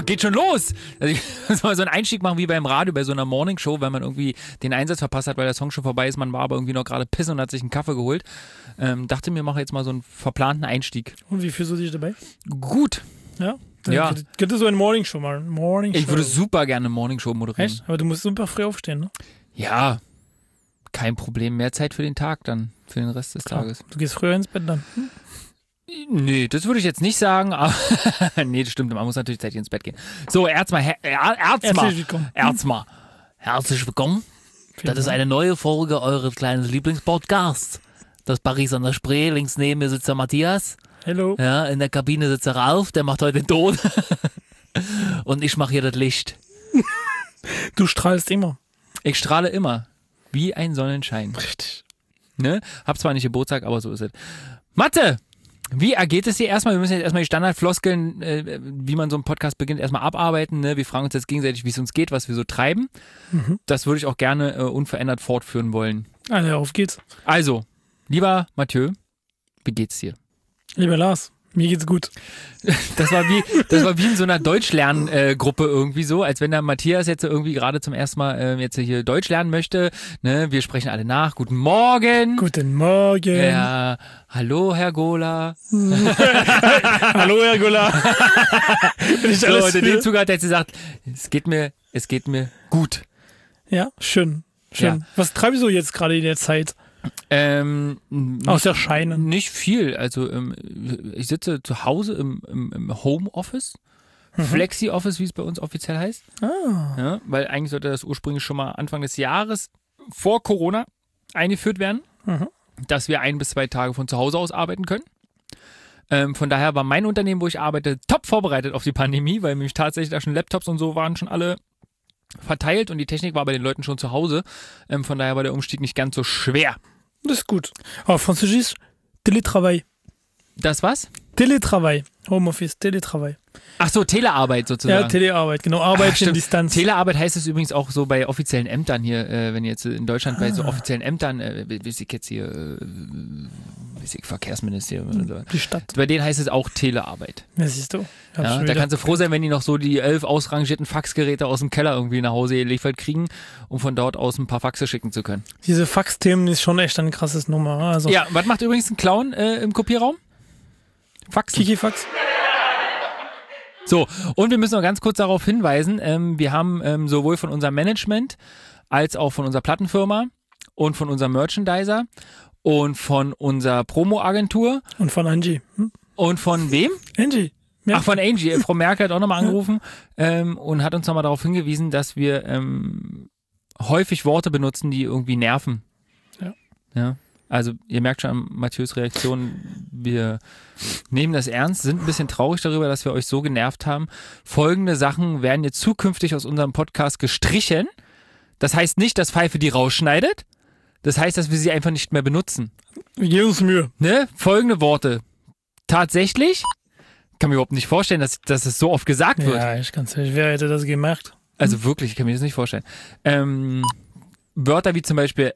geht schon los. Also ich muss mal so einen Einstieg machen wie beim Radio, bei so einer Morningshow, wenn man irgendwie den Einsatz verpasst hat, weil der Song schon vorbei ist. Man war aber irgendwie noch gerade pissen und hat sich einen Kaffee geholt. Dachte mir, mache jetzt mal so einen verplanten Einstieg. Und wie fühlst du dich dabei? Gut. Ja? Ja. Gibt es so eine Morningshow mal? Ich würde super gerne eine Morningshow moderieren. Echt? Aber du musst super früh aufstehen, ne? Ja, kein Problem. Mehr Zeit für den Tag dann, für den Rest des Tages. Du gehst früher ins Bett dann? Nee, das würde ich jetzt nicht sagen, aber nee, das stimmt, man muss natürlich zeitig ins Bett gehen. So, Herzlich willkommen. Das ist eine neue Folge eures kleinen Lieblingspodcasts. Das Paris an der Spree, links neben mir sitzt der Matthias. Hallo. Ja, in der Kabine sitzt der Ralf, der macht heute den Ton. Und ich mache hier das Licht. Du strahlst immer. Ich strahle immer, wie ein Sonnenschein. Richtig. Ne? Hab zwar nicht Geburtstag, aber so ist es. Mathe! Wie ergeht es dir erstmal? Wir müssen jetzt erstmal die Standardfloskeln, wie man so einen Podcast beginnt, erstmal abarbeiten. Ne? Wir fragen uns jetzt gegenseitig, wie es uns geht, was wir so treiben. Das würde ich auch gerne unverändert fortführen wollen. Also, auf geht's. Also, lieber Mathieu, wie geht's dir? Lieber Lars, mir geht's gut. Das war wie in so einer Deutschlerngruppe irgendwie so, als wenn der Matthias jetzt irgendwie gerade zum ersten Mal jetzt hier Deutsch lernen möchte. Ne? Wir sprechen alle nach. Guten Morgen. Guten Morgen. Ja, hallo Herr Gola. Hallo Herr Gola. So, und in dem Zuge hat er jetzt gesagt, es geht mir gut. Ja, schön. Ja. Was treibst du jetzt gerade in der Zeit? Außer Scheinen. Nicht viel. Also ich sitze zu Hause im Homeoffice. Flexi-Office, wie es bei uns offiziell heißt. Ja, weil eigentlich sollte das ursprünglich schon mal Anfang des Jahres vor Corona eingeführt werden, dass wir 1 bis 2 Tage von zu Hause aus arbeiten können. Von daher war mein Unternehmen, wo ich arbeite, top vorbereitet auf die Pandemie, weil nämlich tatsächlich da schon Laptops und so waren schon alle verteilt und die Technik war bei den Leuten schon zu Hause. Von daher war der Umstieg nicht ganz so schwer. Das ist gut. Aber Französisch, Télétravail. Das was? Télétravail. Homeoffice, Télétravail. Ach so, Telearbeit sozusagen. Ja, Telearbeit, genau. Arbeit in Distanz. Telearbeit heißt es übrigens auch so bei offiziellen Ämtern hier, wenn ihr jetzt in Deutschland bei so offiziellen Ämtern, weiß ich jetzt hier, Verkehrsministerium oder so. Die Stadt. Bei denen heißt es auch Telearbeit. Ja, siehst du. Ja, da kannst du froh sein, wenn die noch so die 11 ausrangierten Faxgeräte aus dem Keller irgendwie nach Hause geliefert kriegen, um von dort aus ein paar Faxe schicken zu können. Diese Faxthemen ist schon echt ein krasses Nummer. Also ja, was macht übrigens ein Clown im Kopierraum? Faxen. Kikifax. So, und wir müssen noch ganz kurz darauf hinweisen, wir haben sowohl von unserem Management als auch von unserer Plattenfirma und von unserem Merchandiser und von unserer Promo-Agentur. Und von Angie. Und von wem? Angie. Ja. Ach, von Angie. Frau Merkel hat auch nochmal angerufen und hat uns nochmal darauf hingewiesen, dass wir häufig Worte benutzen, die irgendwie nerven. Ja. Also ihr merkt schon an Mathieu's Reaktion, wir nehmen das ernst, sind ein bisschen traurig darüber, dass wir euch so genervt haben. Folgende Sachen werden jetzt zukünftig aus unserem Podcast gestrichen. Das heißt nicht, dass Pfeife die rausschneidet. Das heißt, dass wir sie einfach nicht mehr benutzen. Wir geben uns Mühe. Ne? Folgende Worte. Tatsächlich? Kann mir überhaupt nicht vorstellen, dass es so oft gesagt wird. Ja, ich kann's nicht. Wer hätte das gemacht? Also wirklich, ich kann mir das nicht vorstellen. Wörter wie zum Beispiel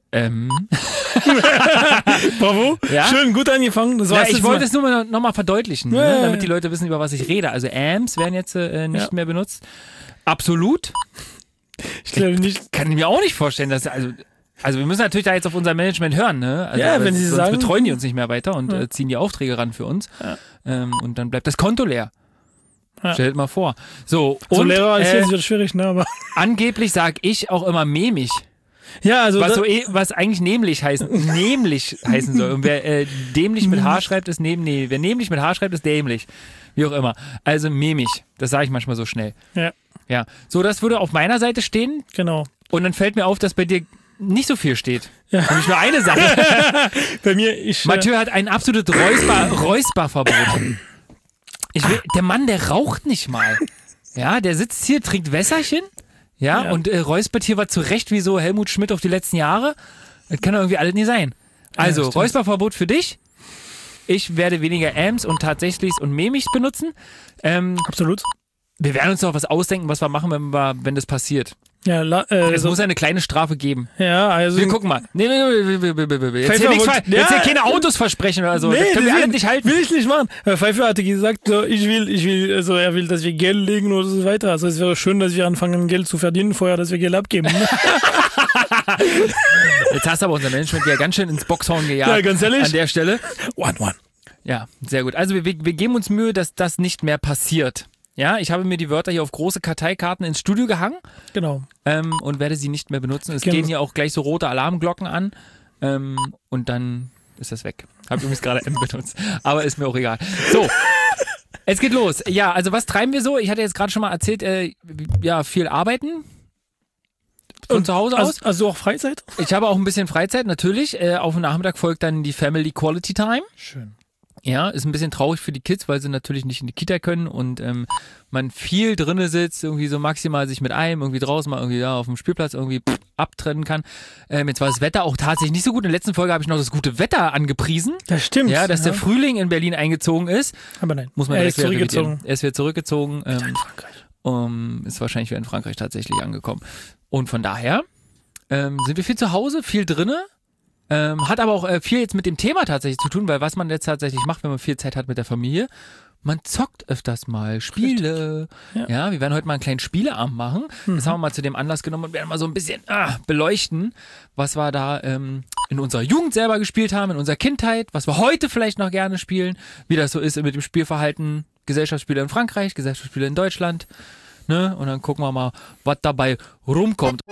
Bravo. Ja? Schön, gut angefangen. Das war's. Ich wollte es nur noch mal verdeutlichen, ne? Damit die Leute wissen, über was ich rede. Also Ams werden jetzt nicht mehr benutzt. Absolut. Ich glaube nicht. Kann ich mir auch nicht vorstellen, dass also wir müssen natürlich da jetzt auf unser Management hören, ne? Also, ja, wenn sie sonst sagen, betreuen die uns nicht mehr weiter und ziehen die Aufträge ran für uns. Ja. Und dann bleibt das Konto leer. Ja. Stellt mal vor. So Lehrer ist jetzt wieder schwierig, ne? Aber angeblich sage ich auch immer memig. Ja, also was eigentlich nämlich heißen soll. Und wer dämlich mit H schreibt, ist wer nämlich mit H schreibt, ist dämlich. Wie auch immer. Also memig. Das sage ich manchmal so schnell. Ja. So, das würde auf meiner Seite stehen. Genau. Und dann fällt mir auf, dass bei dir nicht so viel steht. Ja. Nämlich nur eine Sache. Bei mir, Mathieu hat ein absolutes Räusperverbot. Der Mann, der raucht nicht mal. Ja, der sitzt hier, trinkt Wässerchen. Ja, und räuspert hier was zurecht wie so Helmut Schmidt auf die letzten Jahre. Das kann doch irgendwie alles nie sein. Also, Räusperverbot für dich. Ich werde weniger Ams und Tatsächlichs und Memichs benutzen. Absolut. Wir werden uns noch was ausdenken, was wir machen, wenn das passiert. Ja, es muss eine kleine Strafe geben. Ja, also. Wir gucken mal. Nee. Jetzt hier keine Autos versprechen oder so. Nee, das können wir alle nicht halten. Will ich nicht machen. Pfeiffer hatte gesagt, so, also er will, dass wir Geld legen oder so weiter. Also es wäre schön, dass wir anfangen, Geld zu verdienen, vorher, dass wir Geld abgeben. Jetzt hast du aber unser Management ja ganz schön ins Boxhorn gejagt. Ja, ganz ehrlich. An der Stelle. One. Ja, sehr gut. Also wir geben uns Mühe, dass das nicht mehr passiert. Ja, ich habe mir die Wörter hier auf große Karteikarten ins Studio gehangen. Genau. Und werde sie nicht mehr benutzen. Es gehen hier auch gleich so rote Alarmglocken an. Und dann ist das weg. Habe übrigens gerade M benutzt. Aber ist mir auch egal. So, es geht los. Ja, also was treiben wir so? Ich hatte jetzt gerade schon mal erzählt, viel arbeiten. Von zu Hause aus. Also auch Freizeit? Ich habe auch ein bisschen Freizeit, natürlich. Auf dem Nachmittag folgt dann die Family Quality Time. Schön. Ja, ist ein bisschen traurig für die Kids, weil sie natürlich nicht in die Kita können und man viel drinne sitzt, irgendwie so maximal sich mit einem irgendwie draußen mal irgendwie auf dem Spielplatz irgendwie abtrennen kann. Jetzt war das Wetter auch tatsächlich nicht so gut. In der letzten Folge habe ich noch das gute Wetter angepriesen. Das stimmt. Ja, dass der Frühling in Berlin eingezogen ist. Aber nein, muss man er ist zurückgezogen. Er ist wieder zurückgezogen. In Frankreich. Ist wahrscheinlich wieder in Frankreich tatsächlich angekommen. Und von daher sind wir viel zu Hause, viel drinne. Hat aber auch viel jetzt mit dem Thema tatsächlich zu tun, weil was man jetzt tatsächlich macht, wenn man viel Zeit hat mit der Familie, man zockt öfters mal Spiele. Ja, wir werden heute mal einen kleinen Spieleabend machen. Das haben wir mal zu dem Anlass genommen und werden mal so ein bisschen beleuchten, was wir da in unserer Jugend selber gespielt haben, in unserer Kindheit, was wir heute vielleicht noch gerne spielen, wie das so ist mit dem Spielverhalten, Gesellschaftsspiele in Frankreich, Gesellschaftsspiele in Deutschland. Ne? Und dann gucken wir mal, was dabei rumkommt.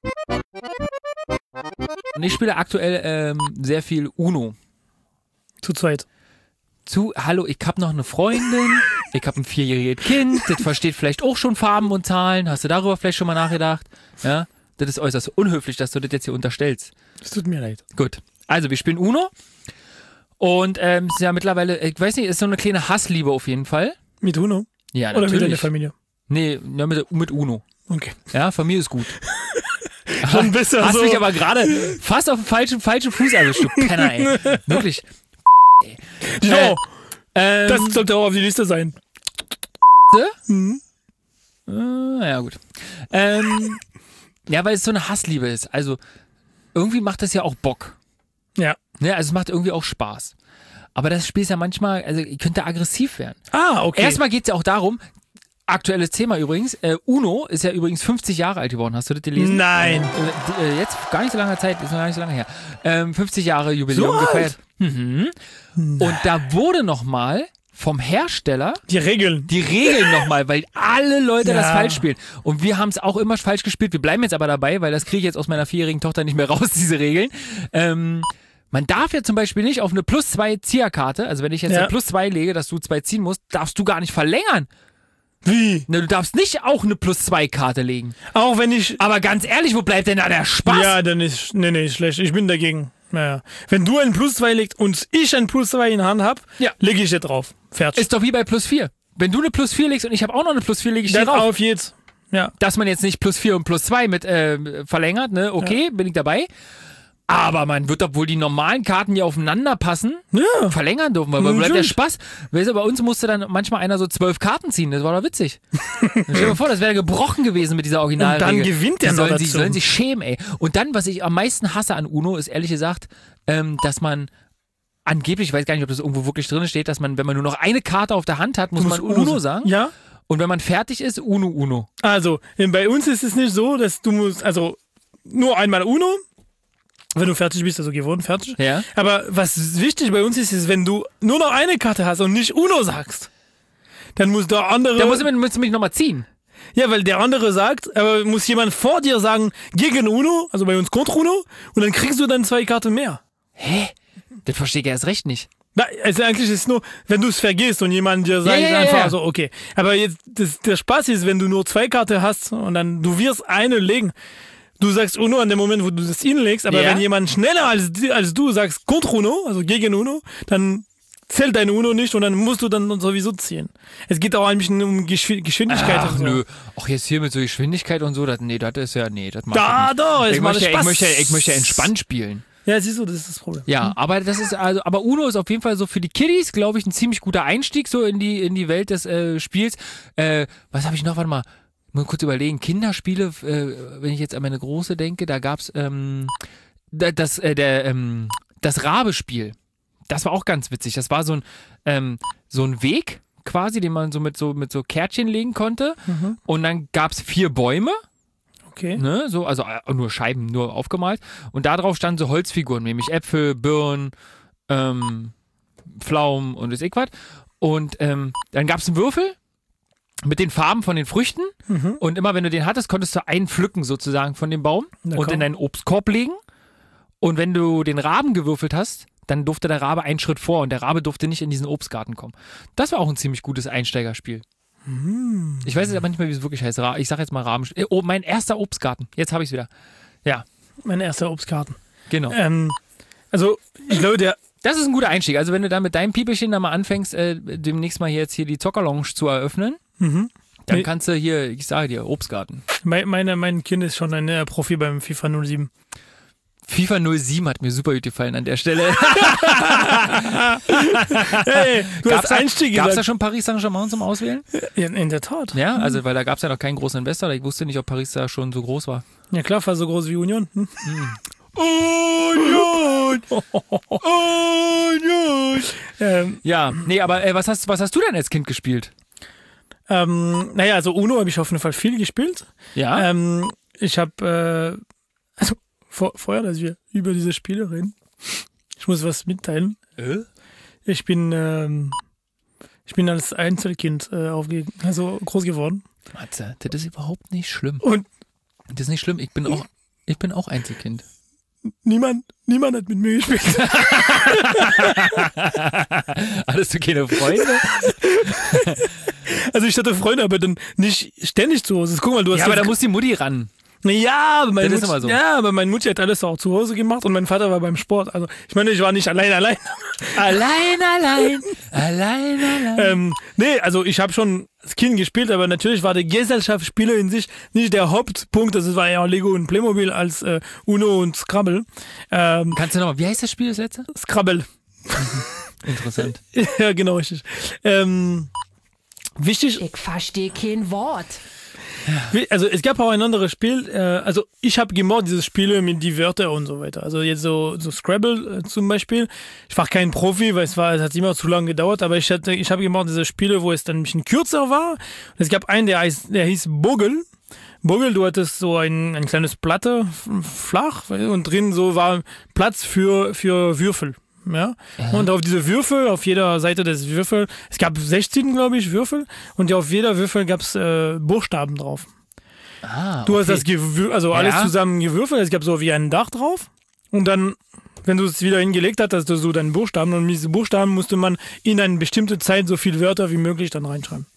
Und ich spiele aktuell sehr viel Uno. Zu zweit. Hallo, ich habe noch eine Freundin, ich habe ein 4-jähriges Kind, das versteht vielleicht auch schon Farben und Zahlen. Hast du darüber vielleicht schon mal nachgedacht? Ja, das ist äußerst unhöflich, dass du das jetzt hier unterstellst. Es tut mir leid. Gut, also wir spielen Uno und es ist ja mittlerweile, ich weiß nicht, ist so eine kleine Hassliebe auf jeden Fall. Mit Uno? Ja, oder natürlich. mit deiner Familie? Nee, mit Uno. Okay. Ja, Familie ist gut. Schon besser Hast so. mich aber gerade fast auf den falschen Fuß erwischt, du Penner, ey. Wirklich. Das sollte auch auf die Liste sein. Ja, gut. Ja, weil es so eine Hassliebe ist. Also, irgendwie macht das ja auch Bock. Ja. Also, es macht irgendwie auch Spaß. Aber das Spiel ist ja manchmal, also, ihr könnt da aggressiv werden. Okay. Erstmal geht es ja auch darum, aktuelles Thema übrigens, Uno ist ja übrigens 50 Jahre alt geworden. Hast du das gelesen? Nein. Jetzt gar nicht so lange Zeit, ist noch gar nicht so lange her. 50 Jahre Jubiläum so gefeiert. Mhm. Und da wurde nochmal vom Hersteller die Regeln nochmal, weil alle Leute das falsch spielen. Und wir haben es auch immer falsch gespielt. Wir bleiben jetzt aber dabei, weil das kriege ich jetzt aus meiner 4-jährigen Tochter nicht mehr raus, diese Regeln. Man darf ja zum Beispiel nicht auf eine +2 Zieherkarte, also wenn ich jetzt eine +2 lege, dass du 2 ziehen musst, darfst du gar nicht verlängern. Wie? Ne, du darfst nicht auch eine +2 Karte legen. Auch wenn ich... Aber ganz ehrlich, wo bleibt denn da der Spaß? Ja, dann ist... Nee, schlecht. Ich bin dagegen. Naja. Wenn du ein +2 legst und ich ein +2 in der Hand habe, lege ich dir drauf. Fertig. Ist doch wie bei +4. Wenn du eine +4 legst und ich habe auch noch eine +4, lege ich dir drauf. Auf jetzt. Ja. Dass man jetzt nicht +4 und +2 mit verlängert, ne? Okay, bin ich dabei. Aber man wird doch wohl die normalen Karten, die aufeinander passen, verlängern dürfen. Weil bleibt der Spaß. Weißt du, bei uns musste dann manchmal einer so 12 Karten ziehen. Das war doch witzig. Stell dir mal vor, das wäre gebrochen gewesen mit dieser Originalregel. Und dann gewinnt der noch dazu. Sollen sich schämen, ey. Und dann, was ich am meisten hasse an Uno, ist ehrlich gesagt, dass man angeblich, ich weiß gar nicht, ob das irgendwo wirklich drin steht, dass man, wenn man nur noch eine Karte auf der Hand hat, muss man Uno sagen. Ja. Und wenn man fertig ist, Uno. Also, bei uns ist es nicht so, dass du musst, also nur einmal Uno. Wenn du fertig bist, also gewonnen, fertig. Ja. Aber was wichtig bei uns ist, wenn du nur noch eine Karte hast und nicht Uno sagst, dann muss der andere... Da musst du mich nochmal ziehen. Ja, weil der andere sagt, aber muss jemand vor dir sagen, gegen Uno, also bei uns kontra Uno, und dann kriegst du dann 2 Karten mehr. Hä? Das verstehe ich erst recht nicht. Also eigentlich ist es nur, wenn du es vergisst und jemand dir sagt einfach, also okay. Aber jetzt, der Spaß ist, wenn du nur 2 Karten hast und dann du wirst eine legen. Du sagst Uno an dem Moment, wo du das hinlegst, aber wenn jemand schneller als du sagst kontra Uno, also gegen Uno, dann zählt dein Uno nicht und dann musst du dann sowieso ziehen. Es geht auch ein bisschen um Geschwindigkeit und so. Nö. Ach, jetzt hier mit so Geschwindigkeit und so, das ist ja, das macht ich möchte entspannt spielen. Ja, siehst du, das ist das Problem. Ja, aber aber Uno ist auf jeden Fall so für die Kiddies, glaube ich, ein ziemlich guter Einstieg so in die Welt des Spiels. Was habe ich noch? Warte mal. mal kurz überlegen, Kinderspiele, wenn ich jetzt an meine Große denke, da gab es das Rabe-Spiel. Das war auch ganz witzig. Das war so ein Weg quasi, den man so mit so Kärtchen legen konnte. Und dann gab es 4 Bäume. Okay. Ne, so, also nur Scheiben, nur aufgemalt. Und da drauf standen so Holzfiguren, nämlich Äpfel, Birnen, Pflaumen und das was. Und dann gab es einen Würfel mit den Farben von den Früchten. Und immer wenn du den hattest, konntest du einen pflücken sozusagen von dem Baum und in deinen Obstkorb legen. Und wenn du den Raben gewürfelt hast, dann durfte der Rabe einen Schritt vor und der Rabe durfte nicht in diesen Obstgarten kommen. Das war auch ein ziemlich gutes Einsteigerspiel. Ich weiß jetzt aber nicht mehr, wie es wirklich heißt. Ich sag jetzt mal Rabenspiel. Oh, mein erster Obstgarten. Jetzt habe ich es wieder. Ja. Mein erster Obstgarten. Genau. Also, ich glaube, das ist ein guter Einstieg. Also, wenn du da mit deinem Piepelchen da mal anfängst, demnächst mal hier die Zockerlounge zu eröffnen, dann kannst du hier, ich sage dir, Obstgarten. Mein Kind ist schon ein Profi beim FIFA 07. FIFA 07 hat mir super gut gefallen an der Stelle. Hey, du hast Einstieg gesagt. Gab es da schon Paris Saint-Germain zum Auswählen? Ja, in der Tat. Ja, also weil da gab es ja noch keinen großen Investor. Ich wusste nicht, ob Paris da schon so groß war. Ja klar, war so groß wie Union. Union! Union! Ja, nee, aber was hast du denn als Kind gespielt? Naja, also Uno habe ich auf jeden Fall viel gespielt. Ja? Ich habe, vorher, dass wir über diese Spiele reden, ich muss was mitteilen. Ich bin als Einzelkind groß geworden. Matze, das ist überhaupt nicht schlimm. Und das ist nicht schlimm, ich bin auch Einzelkind. Niemand hat mit mir gespielt. Hattest du keine Freunde? Also ich hatte Freunde, aber dann nicht ständig zu Hause. Guck mal, du hast aber da muss die Mutti ran. Ja, aber meine Mutti hat alles auch zu Hause gemacht und mein Vater war beim Sport. Also ich meine, ich war nicht allein. Allein. Nee, also ich habe schon als Kind gespielt, aber natürlich war der Gesellschaftsspiele in sich nicht der Hauptpunkt. Das war eher Lego und Playmobil als Uno und Scrabble. Kannst du nochmal, wie heißt das Spiel, das letzte? Scrabble. Interessant. Ja, genau, richtig. Wichtig. Ich verstehe kein Wort. Also es gab auch ein anderes Spiel, also ich habe gemocht diese Spiele mit die Wörter und so weiter. Also jetzt so Scrabble zum Beispiel. Ich war kein Profi, weil es hat immer zu lange gedauert, aber ich habe gemocht diese Spiele, wo es dann ein bisschen kürzer war. Und es gab einen, der hieß Bogel. Bogel, du hattest so ein kleines Platte, flach, und drin so war Platz für Würfel. Ja. Und auf diese Würfel, auf jeder Seite des Würfels, es gab 16, glaube ich, Würfel, und auf jeder Würfel gab es Buchstaben drauf. Du hast das alles zusammen gewürfelt, es gab so wie ein Dach drauf, und dann, wenn du es wieder hingelegt hast, hast du so deinen Buchstaben, und mit diesen Buchstaben musste man in eine bestimmte Zeit so viele Wörter wie möglich dann reinschreiben.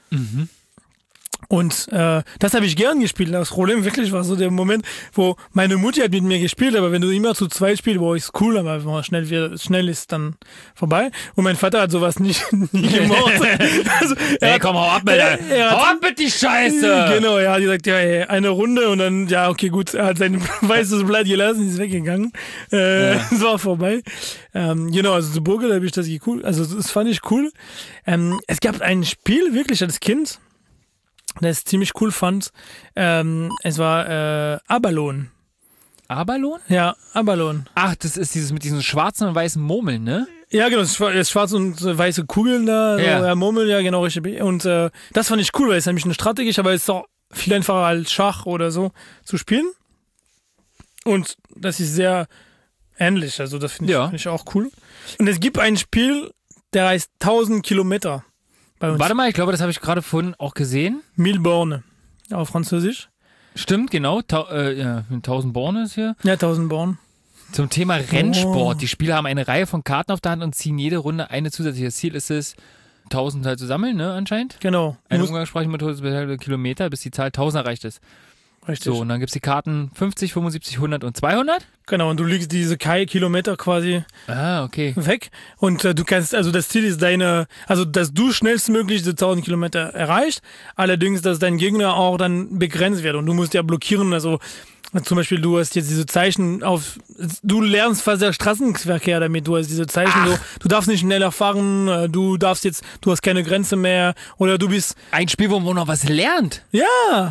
Und das habe ich gern gespielt. Das Problem wirklich war so der Moment, wo meine Mutti hat mit mir gespielt, aber wenn du immer zu zweit spielst, ist cool, aber schnell ist dann vorbei. Und mein Vater hat sowas nie gemacht. Also, komm, hau ab mit die Scheiße! Genau, er hat gesagt, ja, eine Runde, und dann, ja, okay, gut, er hat sein weißes Blatt gelassen, ist weggegangen. Es war vorbei. Genau, also zu Burger habe ich das cool. Also das fand ich cool. Es gab ein Spiel, wirklich als Kind, das ich ziemlich cool fand. Es war Abalone. Abalone? Ja, Abalone. Ach, das ist dieses mit diesen schwarzen und weißen Murmeln, ne? Ja, genau, das schwarze und weiße Kugeln da, ja. Murmeln, ja, genau, richtig. Und das fand ich cool, weil es ist nämlich eine strategisch, aber es ist auch viel einfacher als Schach oder so zu spielen. Und das ist sehr ähnlich, also das finde ich auch cool. Und es gibt ein Spiel, der heißt 1000 Kilometer. Warte mal, ich glaube, das habe ich gerade vorhin auch gesehen. 1000 Bornes auf Französisch. Stimmt, genau. 1000 Bornes hier. Ja, 1000 Bornes. Zum Thema Rennsport. Die Spieler haben eine Reihe von Karten auf der Hand und ziehen jede Runde eine zusätzliche. Das Ziel ist es, 1000 halt zu sammeln, ne, anscheinend. Genau. Eine umgangssprachliche Methode Kilometer, bis die Zahl 1000 erreicht ist. Richtig. So, und dann gibt es die Karten 50, 75, 100 und 200. Genau, und du legst diese Kilometer quasi weg. Und du kannst, also das Ziel ist dass du schnellstmöglich diese 1000 Kilometer erreichst. Allerdings, dass dein Gegner auch dann begrenzt wird. Und du musst ja blockieren, also Zum Beispiel, du hast jetzt diese Zeichen du lernst fast der Straßenverkehr damit, du hast diese Zeichen so, du darfst nicht schneller fahren, du hast keine Grenze mehr, oder du bist... Ein Spiel, wo man noch was lernt. Ja!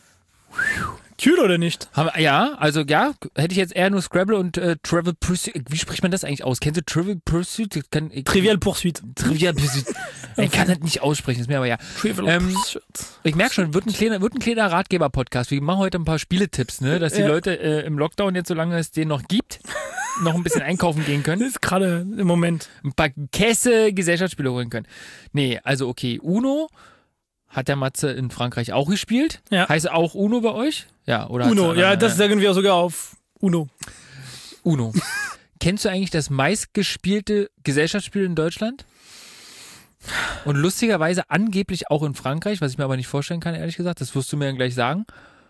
Cool, oder nicht? Ja, also ja, hätte ich jetzt eher nur Scrabble und Trivial Pursuit. Wie spricht man das eigentlich aus? Kennst du Trivial Pursuit? Trivial Pursuit. Trivial Pursuit. Ich kann das nicht aussprechen, ist mir aber ja. Trivial Pursuit. Ich merke schon, wird ein kleiner Ratgeber-Podcast. Wir machen heute ein paar Spieletipps, ne? Dass die Leute im Lockdown jetzt, solange es den noch gibt, noch ein bisschen einkaufen gehen können. Das ist gerade im Moment. Ein paar Käse Gesellschaftsspiele holen können. Nee, also okay, Uno hat der Matze in Frankreich auch gespielt. Ja. Heißt auch Uno bei euch? Ja, oder? Uno, ja, das sagen wir sogar auf Uno. Uno. Kennst du eigentlich das meistgespielte Gesellschaftsspiel in Deutschland? Und lustigerweise angeblich auch in Frankreich, was ich mir aber nicht vorstellen kann, ehrlich gesagt. Das wirst du mir dann gleich sagen.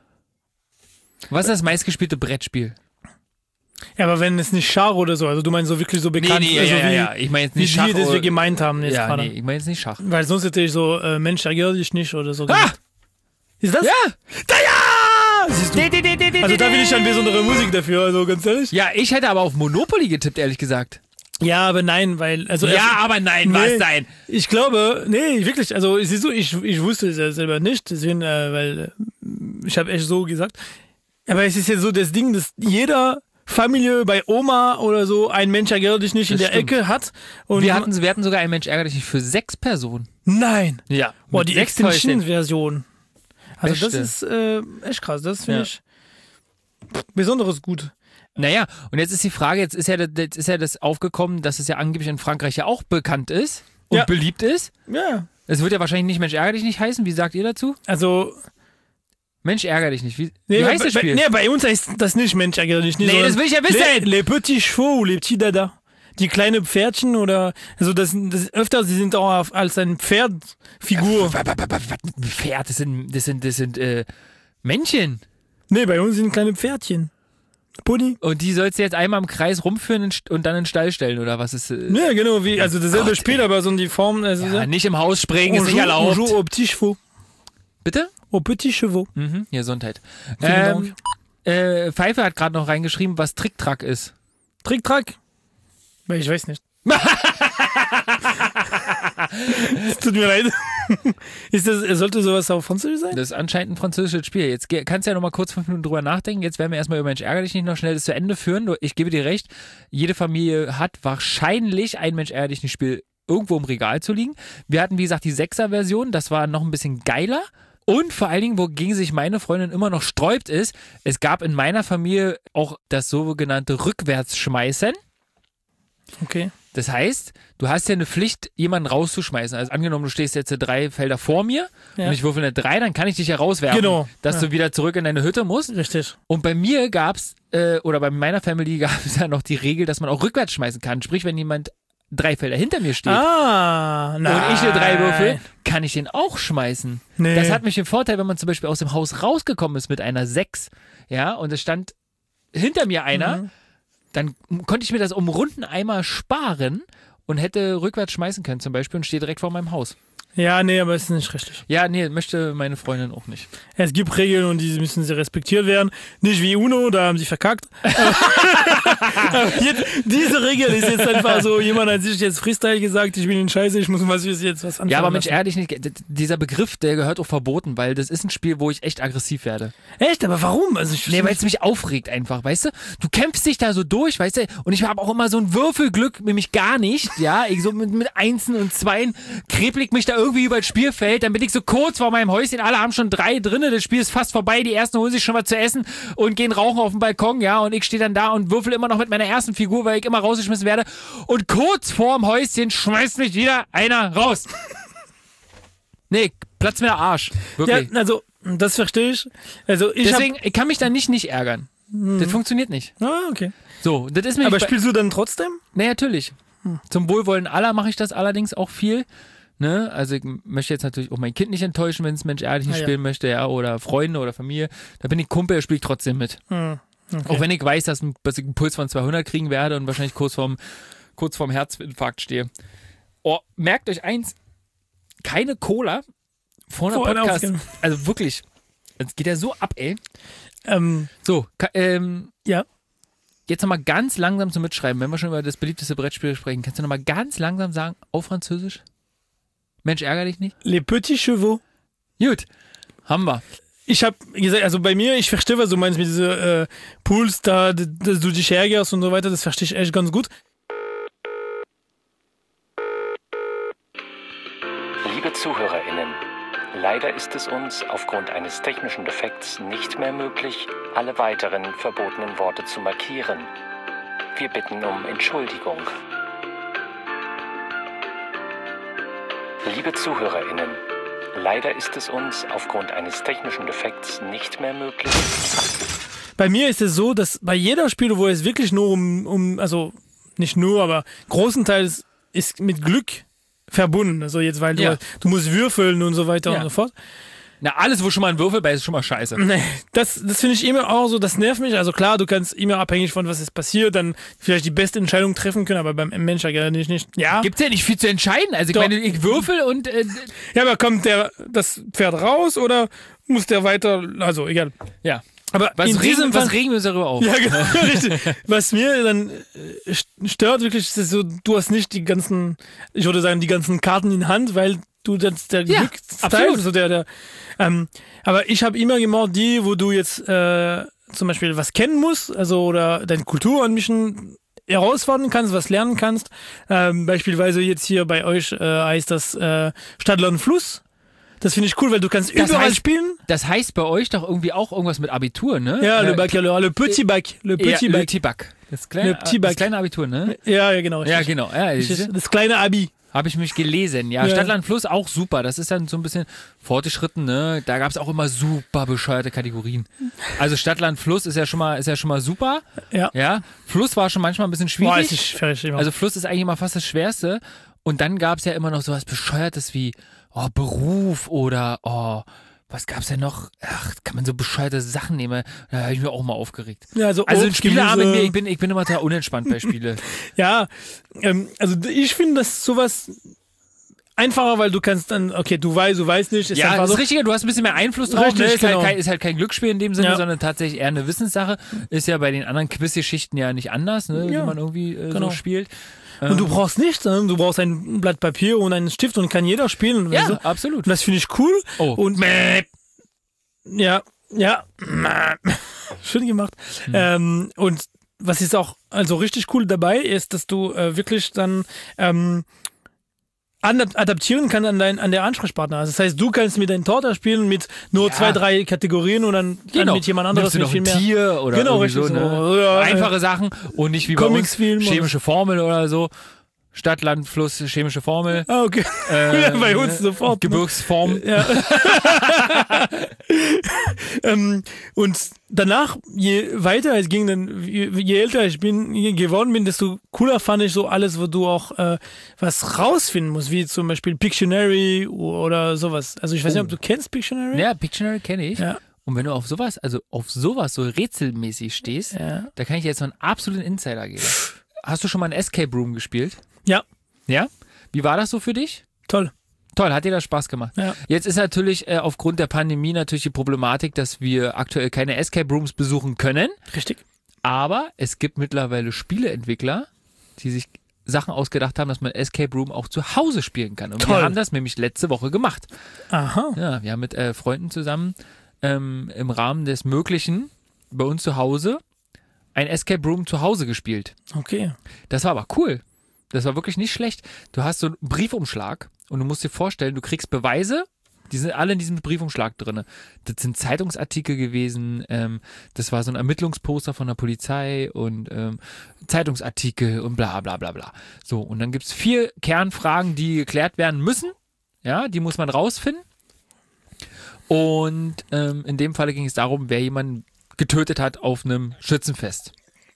Was ist das meistgespielte Brettspiel? Ja, aber wenn es nicht Schach oder so, also du meinst so wirklich so bekannt, Nee, also ja. Ich meine jetzt nicht Schach. Wie das wir gemeint haben jetzt gerade. Nee, ich meine jetzt nicht Schach. Weil sonst hätte ich so, Mensch, ärgere dich nicht oder so. Ah! Ist das? Ja! Siehst du? Also da will ich dann besondere Musik dafür, also ganz ehrlich. Ja, ich hätte aber auf Monopoly getippt, ehrlich gesagt. Ja, aber nein, weil... Also aber nein, was nein? Ich glaube, nee, wirklich, also siehst du, ich wusste es ja selber nicht, deswegen, weil ich habe echt so gesagt. Aber es ist ja so das Ding, dass jeder Familie bei Oma oder so ein Mensch ärgere dich nicht in der Ecke hat. Und wir hatten sogar ein Mensch ärgere dich nicht für 6 Personen. Nein. Ja. Boah, die Extension-Version. Also Beste. das ist echt krass, das finde ich besonderes gut. Naja, und jetzt ist die Frage, jetzt ist ja das aufgekommen, dass es ja angeblich in Frankreich ja auch bekannt ist und beliebt ist. Ja. Es wird ja wahrscheinlich nicht Mensch ärgere dich nicht heißen. Wie sagt ihr dazu? Also... Mensch ärgere dich nicht. Wie heißt das Spiel? Nee, bei uns heißt das nicht Mensch ärgere dich nicht. Nee, das will ich ja wissen. Les petits chevaux, les petits dada. Die kleinen Pferdchen oder, also das öfter, sie sind auch als eine Pferdfigur. Pferd, das sind Männchen. Nee, bei uns sind kleine Pferdchen. Pony. Und die sollst du jetzt einmal im Kreis rumführen und dann in den Stall stellen, oder was ist? Ja, genau, also dasselbe Spiel, aber so in die Form. Also ja, nicht im Haus springen, ist nicht erlaubt. On joue aux petits chevaux. Bitte? Aux petits chevaux. Gesundheit. Vielen Dank. Pfeife hat gerade noch reingeschrieben, was Trick-Track ist. Trick-Track? Ich weiß nicht. Es tut mir leid. Sollte sowas auf Französisch sein? Das ist anscheinend ein französisches Spiel. Jetzt kannst du ja noch mal kurz 5 Minuten drüber nachdenken. Jetzt werden wir erstmal über Mensch ärgere dich nicht noch schnell das zu Ende führen. Ich gebe dir recht, jede Familie hat wahrscheinlich ein Mensch ärgere dich nicht Spiel irgendwo im Regal zu liegen. Wir hatten, wie gesagt, die 6er-Version. Das war noch ein bisschen geiler. Und vor allen Dingen, wogegen sich meine Freundin immer noch sträubt, ist, es gab in meiner Familie auch das sogenannte Rückwärtsschmeißen. Okay. Das heißt, du hast ja eine Pflicht, jemanden rauszuschmeißen. Also angenommen, du stehst jetzt 3 Felder vor mir und ich würfel eine 3, dann kann ich dich ja rauswerfen, genau, dass du wieder zurück in deine Hütte musst. Richtig. Und bei mir gab's, oder bei meiner Family gab es ja noch die Regel, dass man auch rückwärts schmeißen kann. Sprich, wenn jemand 3 Felder hinter mir steht und ich eine 3 würfel, kann ich den auch schmeißen. Nee. Das hat mich den Vorteil, wenn man zum Beispiel aus dem Haus rausgekommen ist mit einer 6, ja, und es stand hinter mir einer, dann konnte ich mir das um runden Eimer sparen und hätte rückwärts schmeißen können zum Beispiel und stehe direkt vor meinem Haus. Ja, nee, aber es ist nicht richtig. Ja, nee, möchte meine Freundin auch nicht. Es gibt Regeln und die müssen sie respektiert werden. Nicht wie Uno, da haben sie verkackt. Aber diese Regel ist jetzt einfach so, jemand hat sich jetzt Freestyle gesagt, ich bin in Scheiße, ich muss jetzt was anfangen. Ja, aber Mensch, ehrlich nicht, dieser Begriff, der gehört auch verboten, weil das ist ein Spiel, wo ich echt aggressiv werde. Echt? Aber warum? Also weil es mich aufregt einfach, weißt du? Du kämpfst dich da so durch, weißt du? Und ich habe auch immer so ein Würfelglück, nämlich gar nicht, ja? Ich so mit Einsen und Zweien krepelig mich da irgendwie über das Spielfeld, dann bin ich so kurz vor meinem Häuschen, alle haben schon 3 drinne, das Spiel ist fast vorbei, die ersten holen sich schon was zu essen und gehen rauchen auf dem Balkon, ja, und ich stehe dann da und würfel immer noch mit meiner ersten Figur, weil ich immer rausgeschmissen werde und kurz vorm Häuschen schmeißt mich wieder einer raus. Nee, platz mir der Arsch, wirklich. Ja, also, das verstehe ich. Also, Deswegen, ich kann mich da nicht ärgern. Das funktioniert nicht. Ah, okay. So, das ist mir aber spielst du dann trotzdem? Nee, natürlich. Zum Wohlwollen aller mache ich das allerdings auch viel. Ne? Also ich möchte jetzt natürlich auch mein Kind nicht enttäuschen, wenn es Mensch ehrlich nicht spielen möchte, ja, oder Freunde oder Familie. Da bin ich Kumpel, spiele ich trotzdem mit. Okay. Auch wenn ich weiß, dass ich einen Puls von 200 kriegen werde und wahrscheinlich kurz vorm Herzinfarkt stehe. Oh, merkt euch eins, keine Cola vor einer Podcast. Also wirklich, Es geht ja so ab, ey. So, ja. Jetzt nochmal ganz langsam zum Mitschreiben, wenn wir schon über das beliebteste Brettspiel sprechen. Kannst du nochmal ganz langsam sagen, auf Französisch? Mensch, ärger dich nicht? Les Petits Chevaux. Gut, haben wir. Ich habe gesagt, also bei mir, ich verstehe, was du meinst mit diesem Puls da, dass du dich ärgerst und so weiter, das verstehe ich echt ganz gut. Liebe ZuhörerInnen, leider ist es uns aufgrund eines technischen Defekts nicht mehr möglich, alle weiteren verbotenen Worte zu markieren. Wir bitten um Entschuldigung. Liebe ZuhörerInnen, leider ist es uns aufgrund eines technischen Defekts nicht mehr möglich. Bei mir ist es so, dass bei jeder Spiel, wo es wirklich nur also nicht nur, aber großenteils ist mit Glück verbunden. Also jetzt, weil du musst würfeln und so weiter und so fort. Na, alles, wo schon mal ein Würfel bei ist, schon mal scheiße. Nee, das finde ich immer auch so, das nervt mich. Also klar, du kannst immer abhängig von was ist passiert, dann vielleicht die beste Entscheidung treffen können, aber beim Mensch ja nicht. Ja. Gibt's ja nicht viel zu entscheiden. Also ich meine, ich würfel und... ja, aber kommt das Pferd raus oder muss der weiter... Also, egal. Ja. Aber was regen wir uns darüber auf? Ja, genau, richtig. Was mir dann stört wirklich, ist so, du hast nicht die ganzen Karten in Hand, weil du das der Glücksteil, so aber ich habe immer gemacht die, wo du jetzt zum Beispiel was kennen musst, also oder deine Kultur ein bisschen herausfordern kannst, was lernen kannst. Beispielsweise jetzt hier bei euch heißt das Stadt, Land, Fluss. Das finde ich cool, weil du kannst überall spielen. Das heißt bei euch doch irgendwie auch irgendwas mit Abitur, ne? Ja, le Petit Bac. Le Petit Bac. Das kleine Abitur, ne? Ja, genau. Ja, genau. Ja, das kleine Abi. Habe ich mich gelesen, ja. Stadt, Land, Fluss auch super. Das ist dann so ein bisschen fortgeschritten, ne? Da gab es auch immer super bescheuerte Kategorien. Also Stadt, Land, Fluss ist ja schon mal super. Ja. Fluss war schon manchmal ein bisschen schwierig. Also Fluss ist eigentlich immer fast das Schwerste. Und dann gab es ja immer noch sowas Bescheuertes wie Beruf oder was gab's denn noch? Ach, kann man so bescheuerte Sachen nehmen? Da habe ich mir auch mal aufgeregt. Ja, also ein Spieleabend mit mir, ich bin immer total unentspannt bei Spiele. Ja, also ich finde das sowas einfacher, weil du kannst dann, okay, du weißt nicht. Ist das ist richtiger, du hast ein bisschen mehr Einfluss drauf. Richtig, ne? Ist halt kein Glücksspiel in dem Sinne, sondern tatsächlich eher eine Wissenssache. Ist ja bei den anderen Quizgeschichten ja nicht anders, ne? Wie man irgendwie so spielt. Und du brauchst nichts, ne? Du brauchst ein Blatt Papier und einen Stift und kann jeder spielen. Ja, so. absolut. Und das finde ich cool. Oh. Und ja, schön gemacht. Und was ist auch also richtig cool dabei ist, dass du wirklich dann adaptieren kannst an der Ansprechpartner. Also das heißt, du kannst mit deinem Torter spielen mit nur 2, 3 Kategorien und dann mit jemand anderes mit viel mehr. Tier oder genau, richtig so, ne? Ja, einfache Sachen und nicht wie bei uns chemische Formel oder so. Stadt, Land, Fluss, chemische Formel. Ah, okay. Ja, bei uns sofort. Gebirgsform. Ja. Und danach, je weiter es ging, je älter ich geworden bin, desto cooler fand ich so alles, wo du auch was rausfinden musst, wie zum Beispiel Pictionary oder sowas. Also ich weiß nicht, ob du kennst Pictionary? Ja, Pictionary kenne ich. Ja. Und wenn du auf sowas so rätselmäßig stehst, da kann ich dir jetzt noch einen absoluten Insider geben. Hast du schon mal ein Escape Room gespielt? Ja. Ja? Wie war das so für dich? Toll, hat dir das Spaß gemacht? Ja. Jetzt ist natürlich aufgrund der Pandemie natürlich die Problematik, dass wir aktuell keine Escape Rooms besuchen können. Richtig. Aber es gibt mittlerweile Spieleentwickler, die sich Sachen ausgedacht haben, dass man Escape Room auch zu Hause spielen kann. Und wir haben das nämlich letzte Woche gemacht. Aha. Ja, wir haben mit Freunden zusammen im Rahmen des Möglichen bei uns zu Hause ein Escape Room zu Hause gespielt. Okay. Das war aber cool. Das war wirklich nicht schlecht. Du hast so einen Briefumschlag und du musst dir vorstellen, du kriegst Beweise, die sind alle in diesem Briefumschlag drin. Das sind Zeitungsartikel gewesen, das war so ein Ermittlungsposter von der Polizei und Zeitungsartikel und bla bla bla bla. So, und dann gibt es 4 Kernfragen, die geklärt werden müssen. Ja, die muss man rausfinden. Und in dem Falle ging es darum, wer jemanden getötet hat auf einem Schützenfest.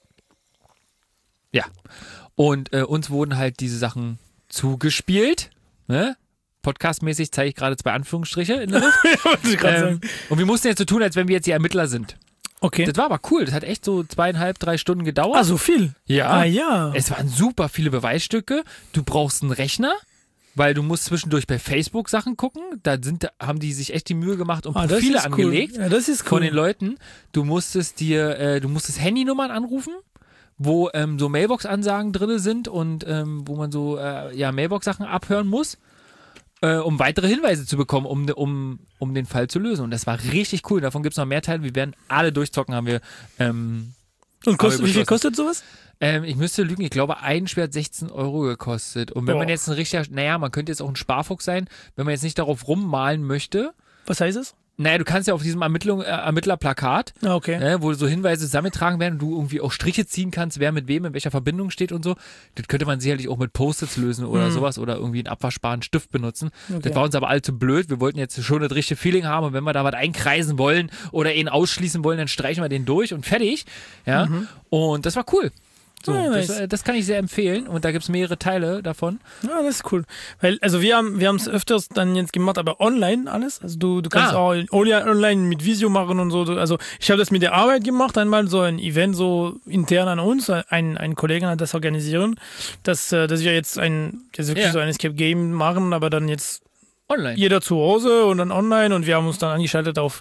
Ja. Und uns wurden halt diese Sachen zugespielt. Ne? Podcastmäßig zeige ich gerade 2 Anführungsstriche in der Luft. Und wir mussten jetzt so tun, als wenn wir jetzt die Ermittler sind. Okay. Das war aber cool. Das hat echt so 2,5, 3 Stunden gedauert. Ah, so viel? Ja. Ah, ja. Es waren super viele Beweisstücke. Du brauchst einen Rechner. weil du musst zwischendurch bei Facebook Sachen gucken. Haben die sich echt die Mühe gemacht und das Profile ist cool. angelegt Ja, das ist cool. von den Leuten. Du musstest Handynummern anrufen, wo so Mailbox-Ansagen drin sind und wo man so Mailbox-Sachen abhören muss, um weitere Hinweise zu bekommen, um den Fall zu lösen. Und das war richtig cool. Davon gibt es noch mehr Teile. Wir werden alle durchzocken, haben wir. Und wie viel kostet sowas? Ich müsste lügen, ich glaube, ein Spiel hat 16 € gekostet. Und wenn man jetzt man könnte jetzt auch ein Sparfuchs sein, wenn man jetzt nicht darauf rummalen möchte. Was heißt es? Naja, du kannst ja auf diesem Ermittlerplakat, wo so Hinweise zusammengetragen werden und du irgendwie auch Striche ziehen kannst, wer mit wem in welcher Verbindung steht und so. Das könnte man sicherlich auch mit Post-its lösen oder sowas oder irgendwie einen abwaschbaren Stift benutzen. Okay. Das war uns aber allzu blöd. Wir wollten jetzt schon das richtige Feeling haben und wenn wir da was einkreisen wollen oder ihn ausschließen wollen, dann streichen wir den durch und fertig. Ja, und das war cool. So, das kann ich sehr empfehlen und da gibt es mehrere Teile davon. Ja, das ist cool. Weil, also wir haben es öfters dann jetzt gemacht, aber online alles. Also du kannst auch online mit Visio machen und so. Also ich habe das mit der Arbeit gemacht, einmal so ein Event so intern an uns. Ein Kollege hat das organisiert, dass wir jetzt so ein Escape Game machen, aber dann jetzt online. Jeder zu Hause und dann online und wir haben uns dann angeschaltet auf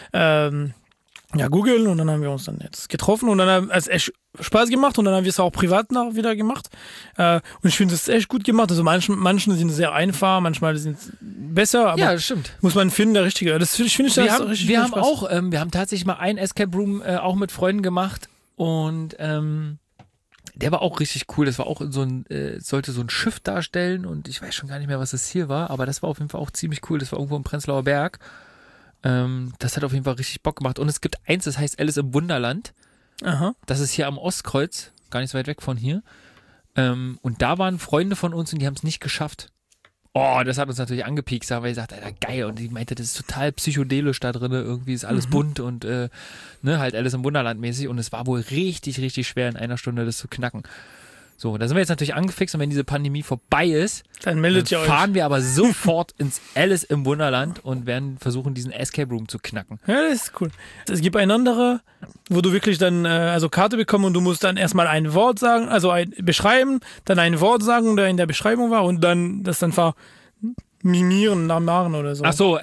Google und dann haben wir uns dann jetzt getroffen und dann hat es echt Spaß gemacht und dann haben wir es auch privat wieder gemacht und ich finde es echt gut gemacht, also manche sind sehr einfach, manchmal sind es besser, aber das stimmt. Muss man finden, der Richtige. Das finde ich richtig wir haben tatsächlich mal einen Escape Room auch mit Freunden gemacht und der war auch richtig cool, das war auch sollte so ein Schiff darstellen und ich weiß schon gar nicht mehr, was das hier war, aber das war auf jeden Fall auch ziemlich cool, das war irgendwo im Prenzlauer Berg. Das hat auf jeden Fall richtig Bock gemacht. Und es gibt eins, das heißt Alice im Wunderland. Aha. Das ist hier am Ostkreuz, gar nicht so weit weg von hier. Und da waren Freunde von uns und die haben es nicht geschafft. Oh, das hat uns natürlich angepiekst, weil ich sagte, Alter, geil. Und die meinte, das ist total psychedelisch da drin. Irgendwie ist alles bunt und halt Alice im Wunderland mäßig. Und es war wohl richtig, richtig schwer, in einer Stunde das zu knacken. So, da sind wir jetzt natürlich angefixt und wenn diese Pandemie vorbei ist, dann fahren wir aber sofort ins Alice im Wunderland und werden versuchen, diesen Escape Room zu knacken. Ja, das ist cool. Es gibt ein anderer, wo du wirklich dann Karte bekommst und du musst dann erstmal ein Wort sagen, also beschreiben, dann ein Wort sagen, der in der Beschreibung war und dann das dann mimieren, nachmachen oder so. Ach so,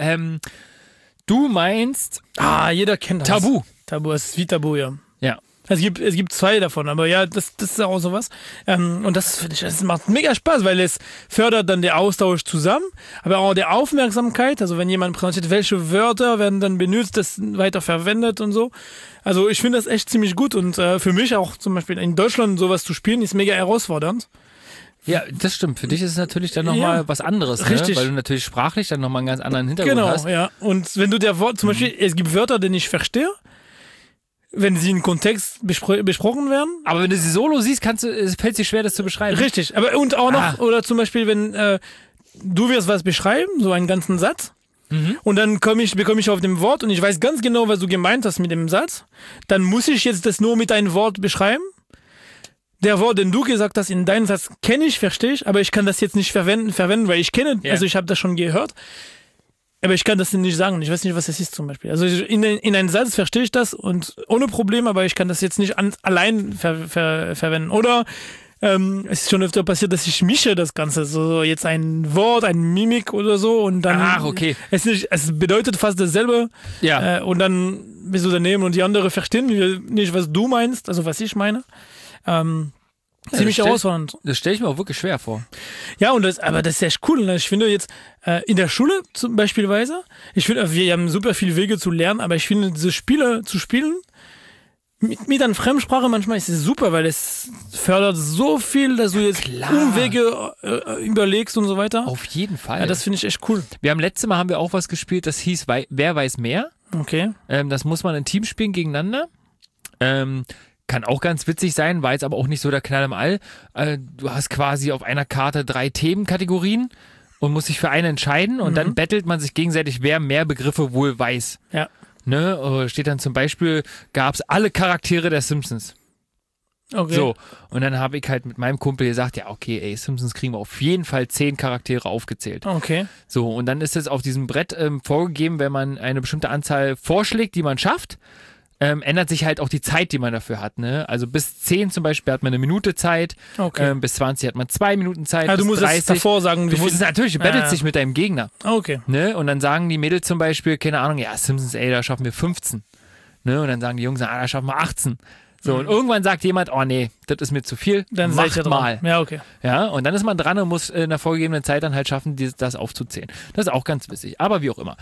du meinst... jeder kennt das. Tabu. Tabu, es ist wie Tabu, ja. Ja. Es gibt 2 davon, aber ja, das ist auch sowas. Und das finde ich, das macht mega Spaß, weil es fördert dann den Austausch zusammen, aber auch der Aufmerksamkeit. Also wenn jemand präsentiert, welche Wörter werden dann benutzt, das weiter verwendet und so. Also ich finde das echt ziemlich gut und für mich auch zum Beispiel in Deutschland sowas zu spielen, ist mega herausfordernd. Ja, das stimmt. Für dich ist es natürlich dann nochmal was anderes, richtig. Ne? Weil du natürlich sprachlich dann nochmal einen ganz anderen Hintergrund hast. Genau, ja. Und wenn du zum Beispiel, es gibt Wörter, die ich verstehe, wenn sie im Kontext besprochen werden. Aber wenn du sie solo siehst, es fällt dir schwer, das zu beschreiben. Richtig, aber und auch noch, oder zum Beispiel, wenn du wirst was beschreiben, so einen ganzen Satz, und dann bekomme ich auf dem Wort und ich weiß ganz genau, was du gemeint hast mit dem Satz, dann muss ich jetzt das nur mit einem Wort beschreiben. Der Wort, den du gesagt hast, in deinem Satz kenne ich, verstehe ich, aber ich kann das jetzt nicht verwenden, weil ich kenne, also ich habe das schon gehört. Aber ich kann das nicht sagen und ich weiß nicht, was das ist zum Beispiel. Also in einem Satz verstehe ich das und ohne Probleme, aber ich kann das jetzt nicht allein verwenden. Oder es ist schon öfter passiert, dass ich mische das Ganze. So jetzt ein Wort, ein Mimik oder so und dann... okay. Es bedeutet fast dasselbe. Ja. Und dann bist du daneben und die andere verstehen nicht, was du meinst, also was ich meine. Ziemlich herausfordernd. Das stelle ich mir auch wirklich schwer vor. Ja, aber das ist echt cool. Ich finde jetzt in der Schule zum Beispielsweise, wir haben super viele Wege zu lernen, aber ich finde, diese Spiele zu spielen mit einer Fremdsprache manchmal ist es super, weil es fördert so viel, dass du jetzt Umwege überlegst und so weiter. Auf jeden Fall. Ja, das finde ich echt cool. Letztes Mal haben wir auch was gespielt, das hieß Wer weiß mehr. Okay. Das muss man in Teams spielen gegeneinander. Kann auch ganz witzig sein, war jetzt aber auch nicht so der Knall im All. Du hast quasi auf einer Karte 3 Themenkategorien und musst dich für eine entscheiden und dann bettelt man sich gegenseitig, wer mehr Begriffe wohl weiß. Ja. Ne? Steht dann zum Beispiel, gab es alle Charaktere der Simpsons. Okay. So, und dann habe ich halt mit meinem Kumpel gesagt, ja okay, Simpsons kriegen wir auf jeden Fall 10 Charaktere aufgezählt. Okay. So, und dann ist es auf diesem Brett vorgegeben, wenn man eine bestimmte Anzahl vorschlägt, die man schafft, ändert sich halt auch die Zeit, die man dafür hat. Ne? Also bis 10 zum Beispiel hat man 1 Minute Zeit, bis 20 hat man 2 Minuten Zeit, du musst 30, es davor sagen, du musst es natürlich, du battlest dich mit deinem Gegner. Okay. Ne? Und dann sagen die Mädels zum Beispiel, keine Ahnung, ja, Simpsons, da schaffen wir 15. Ne? Und dann sagen die Jungs, da schaffen wir 18. So, und irgendwann sagt jemand, oh nee, das ist mir zu viel, dann mach mal. Ja, okay. Ja, und dann ist man dran und muss in der vorgegebenen Zeit dann halt schaffen, das aufzuzählen. Das ist auch ganz witzig, aber wie auch immer.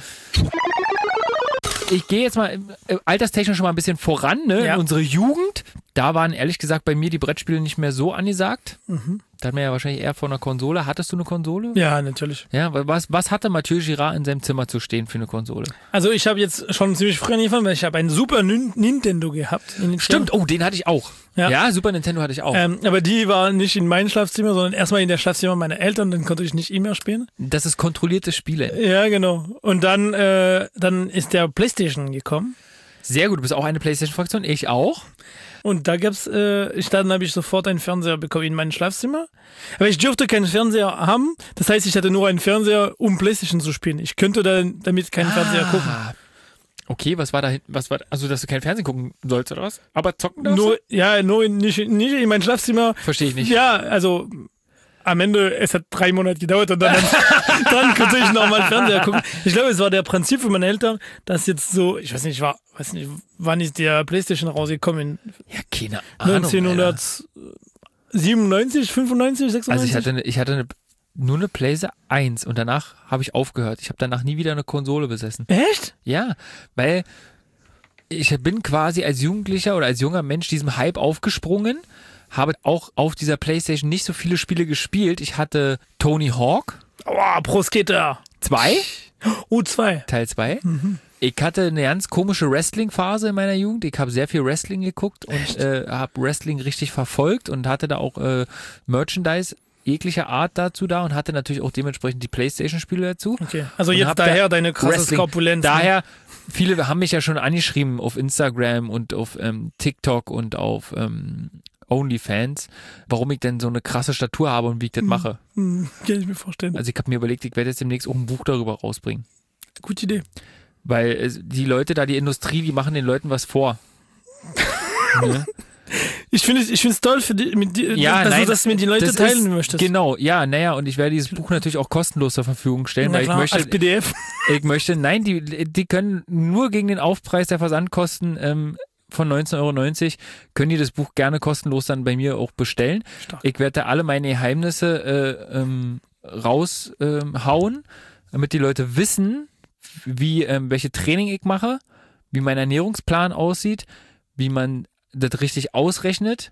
Ich gehe jetzt mal alterstechnisch schon mal ein bisschen voran, ne? Ja. In unsere Jugend. Da waren ehrlich gesagt bei mir die Brettspiele nicht mehr so angesagt. Da hat man ja wahrscheinlich eher vor einer Konsole. Hattest du eine Konsole? Ja, natürlich. Ja, was hatte Mathieu Girard in seinem Zimmer zu stehen für eine Konsole? Also ich habe jetzt schon ziemlich früh angefangen, weil ich habe einen Super Nintendo gehabt. Stimmt, den hatte ich auch. Ja, Super Nintendo hatte ich auch. Aber die war nicht in meinem Schlafzimmer, sondern erstmal in der Schlafzimmer meiner Eltern, dann konnte ich nicht mehr spielen. Das ist kontrolliertes Spielen. Ja, genau. Und dann ist der PlayStation gekommen. Sehr gut, du bist auch eine PlayStation-Fraktion, ich auch. Und da gab's, dann habe ich sofort einen Fernseher bekommen in meinem Schlafzimmer. Aber ich dürfte keinen Fernseher haben. Das heißt, ich hatte nur einen Fernseher, um PlayStation zu spielen. Ich könnte damit keinen Fernseher gucken. Okay, was war da hinten? Also, dass du kein Fernsehen gucken sollst, oder was? Aber zocken darfst du? Ja, nicht in meinem Schlafzimmer. Verstehe ich nicht. Ja, also am Ende, es hat 3 Monate gedauert und dann konnte ich nochmal Fernseher gucken. Ich glaube, es war der Prinzip für meine Eltern, dass jetzt so, ich weiß nicht, wann ist der PlayStation rausgekommen? Ja, keine Ahnung. 1997, 95, 96? Also ich hatte nur eine PlayStation 1 und danach habe ich aufgehört. Ich habe danach nie wieder eine Konsole besessen. Echt? Ja, weil ich bin quasi als Jugendlicher oder als junger Mensch diesem Hype aufgesprungen, habe auch auf dieser PlayStation nicht so viele Spiele gespielt. Ich hatte Tony Hawk. Pro Skater. 2. 2. Teil 2. Ich hatte eine ganz komische Wrestling-Phase in meiner Jugend. Ich habe sehr viel Wrestling geguckt und habe Wrestling richtig verfolgt und hatte da auch Merchandise jeglicher Art dazu da und hatte natürlich auch dementsprechend die PlayStation-Spiele dazu. Okay, also jetzt daher deine krasse Korpulenz. Daher, viele haben mich ja schon angeschrieben auf Instagram und auf TikTok und auf OnlyFans, warum ich denn so eine krasse Statur habe und wie ich das mache. Kann ich mir vorstellen. Also ich habe mir überlegt, ich werde jetzt demnächst auch ein Buch darüber rausbringen. Gute Idee. Weil die Leute da, die Industrie, die machen den Leuten was vor. Ne? Ich finde es toll, dass du das mit den Leuten teilen möchtest. Genau, ja, und ich werde dieses Buch natürlich auch kostenlos zur Verfügung stellen, weil ich möchte, als PDF. Die können nur gegen den Aufpreis der Versandkosten von 19,90 € können die das Buch gerne kostenlos dann bei mir auch bestellen. Stark. Ich werde da alle meine Geheimnisse raushauen, damit die Leute wissen, welche Training ich mache, wie mein Ernährungsplan aussieht, wie man das richtig ausrechnet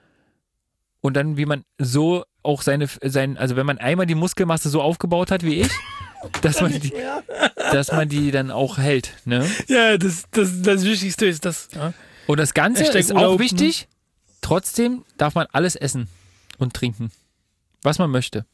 und dann, wie man so auch also wenn man einmal die Muskelmasse so aufgebaut hat wie ich, dass man die dann auch hält. Ne? Ja, das Wichtigste ist das. Ja. Und das Ganze ist auch wichtig, trotzdem darf man alles essen und trinken, was man möchte.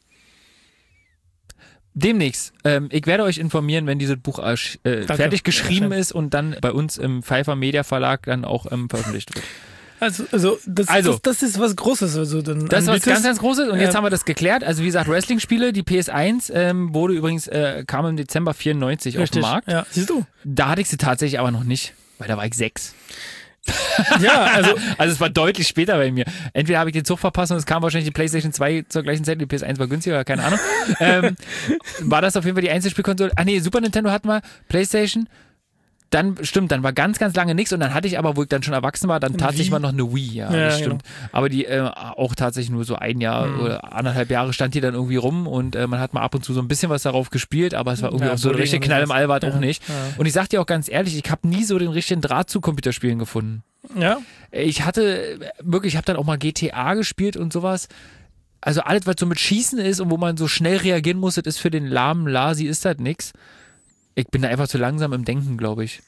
Demnächst, ich werde euch informieren, wenn dieses Buch fertig geschrieben ist und dann bei uns im Pfeiffer Media Verlag dann auch veröffentlicht wird. Also das ist was Großes. Also dann das ist was ganz, ganz Großes und jetzt haben wir das geklärt. Also wie gesagt, Wrestling-Spiele, die PS1 wurde übrigens, kam im Dezember 94 auf den Markt. Ja, siehst du. Da hatte ich sie tatsächlich aber noch nicht, weil da war ich 6. Ja, also es war deutlich später bei mir. Entweder habe ich den Zug verpasst und es kam wahrscheinlich die PlayStation 2 zur gleichen Zeit, die PS1 war günstiger, keine Ahnung. War das auf jeden Fall die Einzelspielkonsole? Super Nintendo hatten wir, PlayStation. Dann war ganz, ganz lange nichts und dann hatte ich aber, wo ich dann schon erwachsen war, dann tatsächlich mal noch eine Wii, ja das stimmt. Genau. Aber die auch tatsächlich nur so 1 Jahr oder 1,5 Jahre stand die dann irgendwie rum und man hat mal ab und zu so ein bisschen was darauf gespielt, aber es war irgendwie auch so der richtige Knall im All war auch nicht. Ja. Und ich sag dir auch ganz ehrlich, ich habe nie so den richtigen Draht zu Computerspielen gefunden. Ja. Ich habe dann auch mal GTA gespielt und sowas. Also alles, was so mit Schießen ist und wo man so schnell reagieren muss, das ist für den lahmen Lasi, ist das nix. Ich bin da einfach zu langsam im Denken, glaube ich.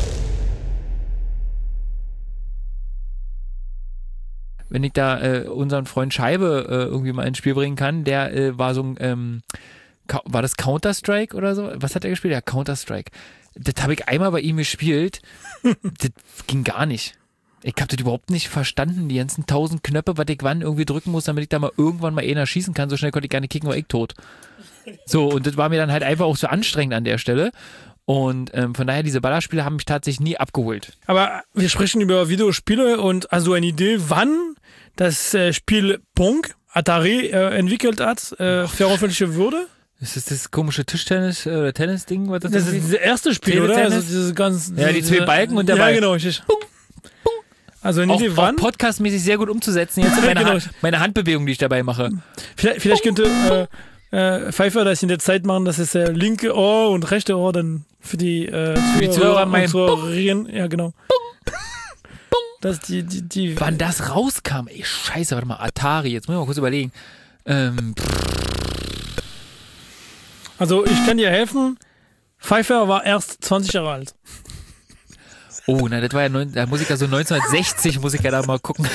Wenn ich da unseren Freund Scheibe irgendwie mal ins Spiel bringen kann, der war so ein, war das Counter-Strike oder so? Was hat er gespielt? Ja, Counter-Strike. Das habe ich einmal bei ihm gespielt. Das ging gar nicht. Ich habe das überhaupt nicht verstanden, die ganzen 1000 Knöpfe, was ich wann irgendwie drücken muss, damit ich da mal irgendwann mal einer schießen kann. So schnell konnte ich gar nicht kicken, war ich tot. So, und das war mir dann halt einfach auch so anstrengend an der Stelle. Und von daher, diese Ballerspiele haben mich tatsächlich nie abgeholt. Aber wir sprechen über Videospiele und hast du eine Idee, wann das Spiel Pong Atari entwickelt hat, veröffentlicht wurde? Ist das komische Tischtennis oder Tennis-Ding? Was das ist das erste Spiel, oder? Also dieses ganz, ja, die zwei Balken und der Ball. Ja, genau. Also eine Idee, wann? Auch podcastmäßig sehr gut umzusetzen, jetzt meine Handbewegung, die ich dabei mache. Vielleicht könnte Pfeiffer das in der Zeit machen, dass es linke Ohr und rechte Ohr dann für die Zuhörer meinen. Ja, genau. Dass die wann das rauskam? Ey, scheiße, warte mal, Atari, jetzt muss ich mal kurz überlegen. Also ich kann dir helfen, Pfeiffer war erst 20 Jahre alt. Oh, na, das war ja, da muss ich ja so 1960, muss ich ja da mal gucken.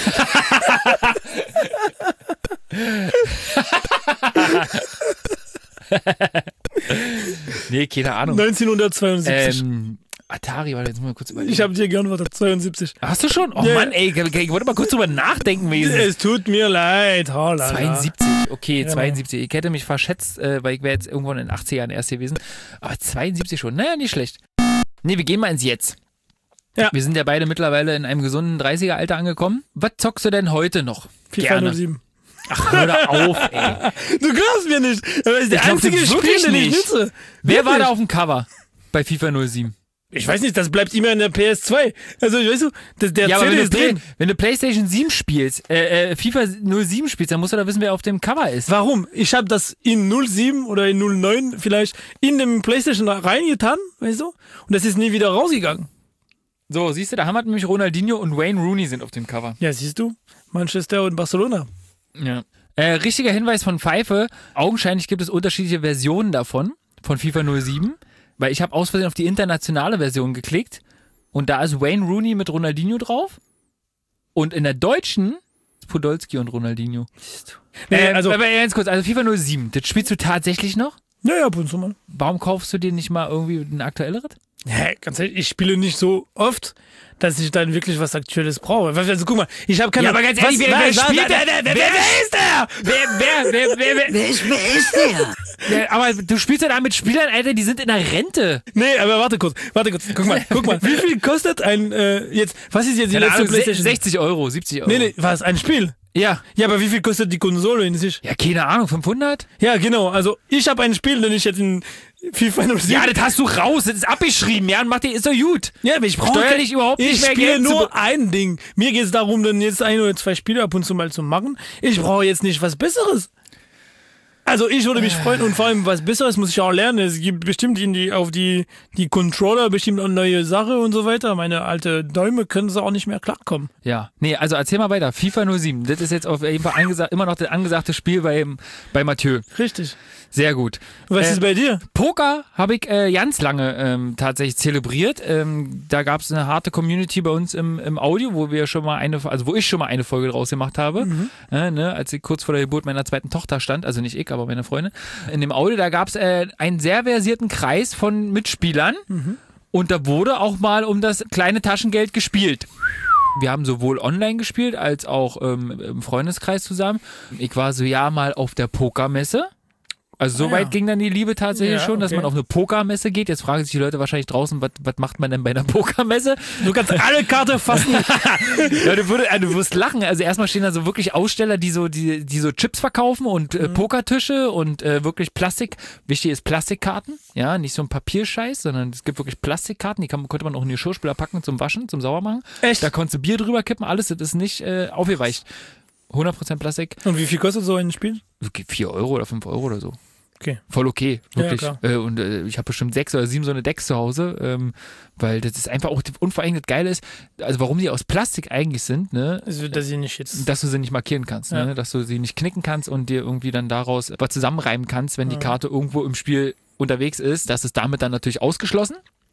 Nee, keine Ahnung. 1972. Atari, warte, jetzt muss ich mal kurz überlegen. Ich habe dir geantwortet, 72. Hast du schon? Oh ja. Mann, ey, ich wollte mal kurz drüber nachdenken. Es tut mir leid. 72, okay, genau. 72. Ich hätte mich verschätzt, weil ich wäre jetzt irgendwann in den 80ern erst gewesen. Aber 72 schon, naja, nicht schlecht. Nee, wir gehen mal ins Jetzt. Ja. Wir sind ja beide mittlerweile in einem gesunden 30er-Alter angekommen. Was zockst du denn heute noch? FIFA 07. Ach, hör da auf, ey. Du glaubst mir nicht. Das ist der einzige Spiel, den ich nutze. Wer war da auf dem Cover bei FIFA 07? Ich weiß nicht, das bleibt immer in der PS2. Also, weißt du, der ja, CD ist drin. Wenn du PlayStation 7 spielst, FIFA 07 spielst, dann musst du da wissen, wer auf dem Cover ist. Warum? Ich habe das in 07 oder in 09 vielleicht in dem PlayStation reingetan, weißt du? Und das ist nie wieder rausgegangen. So, siehst du, da haben wir nämlich Ronaldinho und Wayne Rooney sind auf dem Cover. Ja, siehst du, Manchester und Barcelona. Ja. Richtiger Hinweis von Pfeife, augenscheinlich gibt es unterschiedliche Versionen davon, von FIFA 07, weil ich habe aus Versehen auf die internationale Version geklickt und da ist Wayne Rooney mit Ronaldinho drauf und in der deutschen ist Podolski und Ronaldinho. Also ganz kurz, also FIFA 07, das spielst du tatsächlich noch? Ja, ab und zu mal. Warum kaufst du dir nicht mal irgendwie ein aktuelleres? Ja, ganz ehrlich, ich spiele nicht so oft, dass ich dann wirklich was Aktuelles brauche. Also guck mal, ich habe keine... Ja, aber ganz ehrlich, wer spielt der? Wer ist der? Wer ist der? Ja, aber du spielst ja da mit Spielern, Alter, die sind in der Rente. Nee, aber warte kurz. Guck mal. Wie viel kostet ein, was ist jetzt die letzte PlayStation? 60 Euro, 70 Euro. Nee, was, ein Spiel? Ja. Ja, aber wie viel kostet die Konsole in sich? Ja, keine Ahnung, 500? Ja, genau. Also, ich habe ein Spiel, den ich jetzt in FIFA 07... Ja, das hast du raus, das ist abgeschrieben, ja, und mach dir, ist doch gut. Ja, aber ich brauche steuerlich überhaupt nicht mehr Geld. Ich spiele nur ein Ding. Mir geht es darum, dann jetzt 1 oder 2 Spiele ab und zu mal zu machen. Ich brauche jetzt nicht was Besseres. Also ich würde mich freuen und vor allem was Besseres muss ich auch lernen. Es gibt bestimmt auf die Controller bestimmt eine neue Sache und so weiter. Meine alte Däume können sie auch nicht mehr klarkommen. Ja, nee, also erzähl mal weiter. FIFA 07, das ist jetzt auf jeden Fall immer noch das angesagte Spiel bei Mathieu. Richtig. Sehr gut. Was ist bei dir? Poker habe ich ganz lange tatsächlich zelebriert. Da gab es eine harte Community bei uns im Audio, wo ich schon mal eine Folge draus gemacht habe, als ich kurz vor der Geburt meiner zweiten Tochter stand, also nicht ich, aber meine Freundin. In dem Audio, da gab es einen sehr versierten Kreis von Mitspielern und da wurde auch mal um das kleine Taschengeld gespielt. Wir haben sowohl online gespielt, als auch im Freundeskreis zusammen. Ich war so mal auf der Pokermesse. Also so weit ging dann die Liebe tatsächlich schon, dass man auf eine Pokermesse geht. Jetzt fragen sich die Leute wahrscheinlich draußen, was macht man denn bei einer Pokermesse? Du kannst alle Karte fassen. Ja, du wirst lachen. Also erstmal stehen da so wirklich Aussteller, die so Chips verkaufen und Pokertische und wirklich Plastik. Wichtig ist Plastikkarten. Ja, nicht so ein Papierscheiß, sondern es gibt wirklich Plastikkarten. Die konnte man auch in die Geschirrspüler packen zum Waschen, zum Saubermachen. Echt? Da konntest du Bier drüber kippen, alles. Das ist nicht aufgeweicht. 100% Plastik. Und wie viel kostet so ein Spiel? 4 Euro oder 5 Euro oder so. Okay. Voll okay, wirklich. Ja, und ich habe bestimmt 6 oder 7 so eine Decks zu Hause, weil das ist einfach auch, und vor allem das Geile ist, also warum die aus Plastik eigentlich sind, ne? Also, dass du sie nicht markieren kannst, ne? Dass du sie nicht knicken kannst und dir irgendwie dann daraus was zusammenreimen kannst, wenn die Karte irgendwo im Spiel unterwegs ist. Das ist damit dann natürlich ausgeschlossen.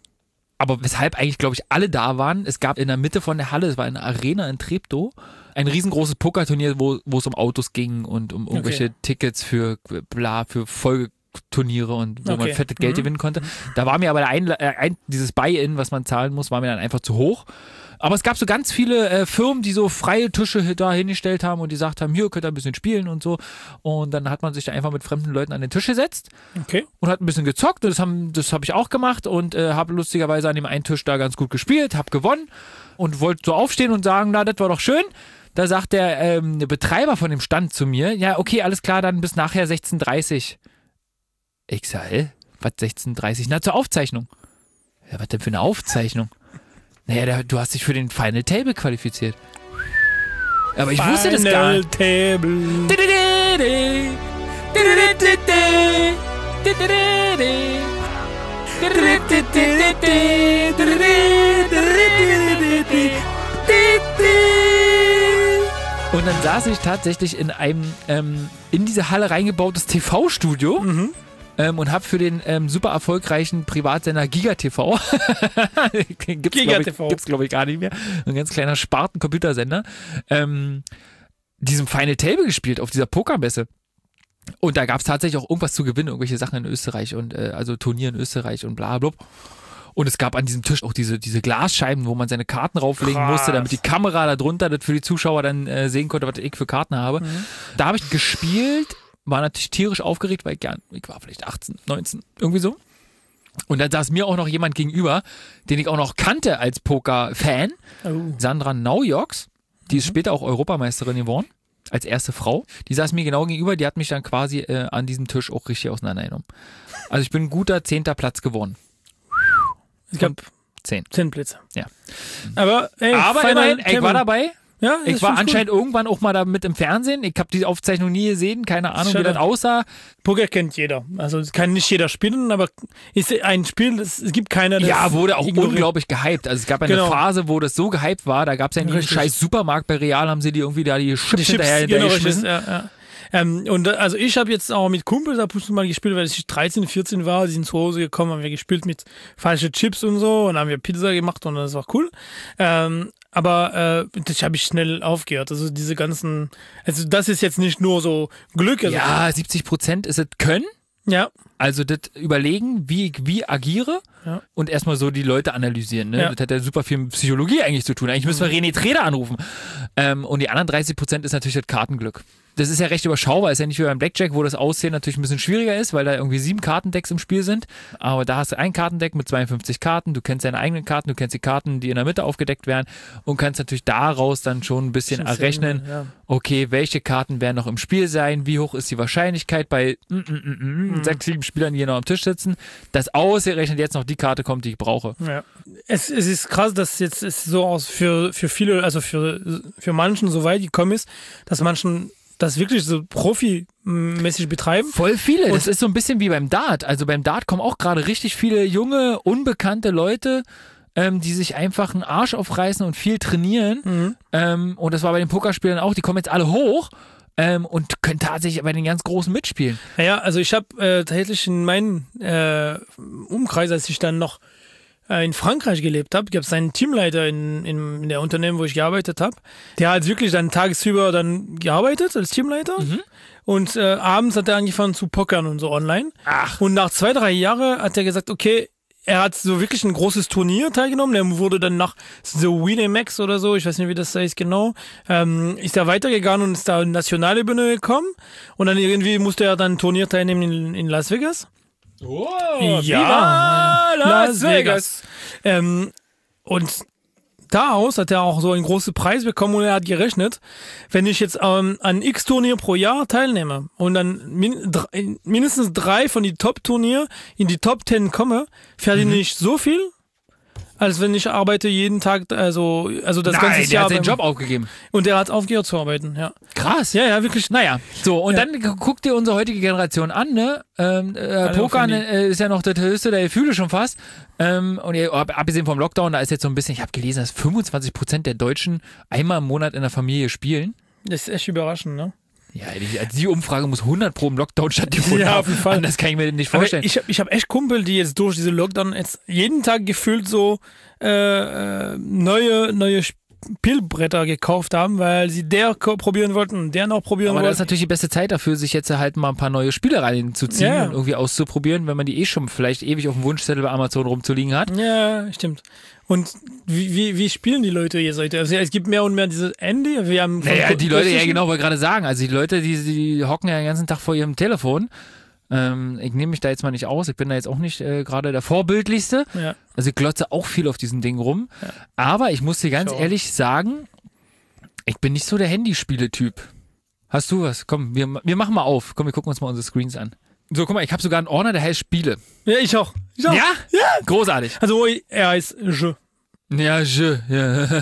Aber weshalb eigentlich, glaube ich, alle da waren, es gab in der Mitte von der Halle, es war eine Arena in Treptow, ein riesengroßes Pokerturnier, wo es um Autos ging und um irgendwelche Tickets für Folgeturniere und wo man fettes Geld gewinnen konnte. Da war mir aber dieses Buy-in, was man zahlen muss, war mir dann einfach zu hoch. Aber es gab so ganz viele Firmen, die so freie Tische da hingestellt haben und die gesagt haben, hier könnt ihr ein bisschen spielen und so. Und dann hat man sich da einfach mit fremden Leuten an den Tisch gesetzt und hat ein bisschen gezockt. Das hab ich auch gemacht und habe lustigerweise an dem einen Tisch da ganz gut gespielt, habe gewonnen und wollte so aufstehen und sagen, na, das war doch schön. Da sagt der Betreiber von dem Stand zu mir, ja, okay, alles klar, dann bis nachher 16:30. Ich sag, was 16:30? Na, zur Aufzeichnung. Ja, was denn für eine Aufzeichnung? Naja, du hast dich für den Final Table qualifiziert. Aber ich wusste das gar nicht. Table. Und dann saß ich tatsächlich in einem in diese Halle reingebautes TV-Studio und habe für den super erfolgreichen Privatsender GigaTV, gibt's glaube ich gar nicht mehr, ein ganz kleiner Sparten-Computersender, diesem Final Table gespielt auf dieser Pokermesse. Und da gab es tatsächlich auch irgendwas zu gewinnen, irgendwelche Sachen in Österreich und also Turnier in Österreich und bla bla. Und es gab an diesem Tisch auch diese Glasscheiben, wo man seine Karten rauflegen musste, damit die Kamera da drunter das für die Zuschauer dann sehen konnte, was ich für Karten habe. Da habe ich gespielt, war natürlich tierisch aufgeregt, weil ich war vielleicht 18, 19, irgendwie so. Und dann saß mir auch noch jemand gegenüber, den ich auch noch kannte als Poker-Fan, Sandra Naujoks, die ist später auch Europameisterin geworden, als erste Frau. Die saß mir genau gegenüber, die hat mich dann quasi an diesem Tisch auch richtig auseinandergenommen. Also ich bin ein guter 10. Platz geworden. Es gab 10 Plätze. Ja. Aber immerhin, ich war dabei. Ja, ich war anscheinend irgendwann auch mal da mit im Fernsehen. Ich habe die Aufzeichnung nie gesehen, keine Ahnung, wie das aussah. Poker kennt jeder. Also es kann nicht jeder spielen, aber ist ein Spiel, es gibt keiner, das ja, wurde auch unglaublich gehypt. Also es gab eine Phase, wo das so gehypt war, da gab es ja einen scheiß Supermarkt bei Real, haben sie die irgendwie da die Chips hinterhergeschmissen. Ja. Und also ich habe jetzt auch mit Kumpels ab und zu mal gespielt, weil ich 13, 14 war, die sind zu Hause gekommen, haben wir gespielt mit falschen Chips und so und haben wir Pizza gemacht und das war cool. Aber das habe ich schnell aufgehört. Also diese ganzen, also das ist jetzt nicht nur so Glück. Also ja, 70% ist es Können. Ja. Also das Überlegen, wie ich agiere und erstmal so die Leute analysieren. Ne? Ja. Das hat ja super viel mit Psychologie eigentlich zu tun. Eigentlich müssen wir René Treder anrufen. Und die anderen 30% ist natürlich das Kartenglück. Das ist ja recht überschaubar, ist ja nicht wie beim Blackjack, wo das Aussehen natürlich ein bisschen schwieriger ist, weil da irgendwie 7 Kartendecks im Spiel sind. Aber da hast du ein Kartendeck mit 52 Karten, du kennst deine eigenen Karten, du kennst die Karten, die in der Mitte aufgedeckt werden und kannst natürlich daraus dann schon ein bisschen errechnen, okay, welche Karten werden noch im Spiel sein, wie hoch ist die Wahrscheinlichkeit bei 6, 7 Spielern, die hier noch am Tisch sitzen, dass ausgerechnet jetzt noch die Karte kommt, die ich brauche. Ja. Es ist krass, dass jetzt es so aus für viele, also für manchen so weit gekommen ist, dass manchen das wirklich so profimäßig betreiben. Voll viele. Das ist so ein bisschen wie beim Dart. Also beim Dart kommen auch gerade richtig viele junge, unbekannte Leute, die sich einfach einen Arsch aufreißen und viel trainieren. Und das war bei den Pokerspielern auch. Die kommen jetzt alle hoch und können tatsächlich bei den ganz Großen mitspielen. Naja, also ich habe tatsächlich in meinem Umkreis, als ich dann noch in Frankreich gelebt habe, gab es einen Teamleiter in der Unternehmen, wo ich gearbeitet habe. Der hat wirklich dann tagsüber dann gearbeitet als Teamleiter und abends hat er angefangen zu pokern und so online. Ach. Und nach 2, 3 Jahren hat er gesagt, okay, er hat so wirklich ein großes Turnier teilgenommen. Er wurde dann nach so Winamax oder so, ich weiß nicht, wie das heißt genau, ist er weitergegangen und ist da in Nationalebene gekommen. Und dann irgendwie musste er dann ein Turnier teilnehmen in Las Vegas. Oh, ja, Las Vegas. Und daraus hat er auch so einen großen Preis bekommen und er hat gerechnet, wenn ich jetzt an X-Turnier pro Jahr teilnehme und dann mindestens 3 von den Top-Turnier in die Top 10 komme, verdiene ich so viel, als wenn ich arbeite jeden Tag, also das ganze Jahr. Der hat seinen Job aufgegeben. Und der hat aufgehört zu arbeiten, ja. Krass. Ja, wirklich. Naja, so, und dann guck dir unsere heutige Generation an, ne? Poker ist ja noch das höchste der Gefühle schon fast. Und abgesehen vom Lockdown, da ist jetzt so ein bisschen, ich habe gelesen, dass 25% der Deutschen einmal im Monat in der Familie spielen. Das ist echt überraschend, ne? Ja, die Umfrage muss 100 pro im Lockdown stattgefunden haben. Ja, auf jeden Fall. Das kann ich mir nicht vorstellen. Aber ich hab echt Kumpel, die jetzt durch diese Lockdown jetzt jeden Tag gefühlt so neue Spielbretter gekauft haben, weil sie probieren wollten und der noch probieren wollten. Aber das ist natürlich die beste Zeit dafür, sich jetzt halt mal ein paar neue Spiele reinzuziehen und irgendwie auszuprobieren, wenn man die schon vielleicht ewig auf dem Wunschzettel bei Amazon rumzuliegen hat. Ja, stimmt. Und wie spielen die Leute jetzt heute? Also es gibt mehr und mehr diese Handy. Wir haben die Leute, ja genau, wollte gerade sagen. Also die Leute, die hocken ja den ganzen Tag vor ihrem Telefon. Ich nehme mich da jetzt mal nicht aus. Ich bin da jetzt auch nicht gerade der Vorbildlichste. Ja. Also ich glotze auch viel auf diesen Ding rum. Ja. Aber ich muss dir ganz ehrlich sagen, ich bin nicht so der Handyspiele-Typ. Hast du was? Komm, wir machen mal auf. Komm, wir gucken uns mal unsere Screens an. So, guck mal, ich habe sogar einen Ordner, der heißt Spiele. Ja, ich auch. Ja? Ja. Großartig. Also er heißt Je. Ja, Je. Ja.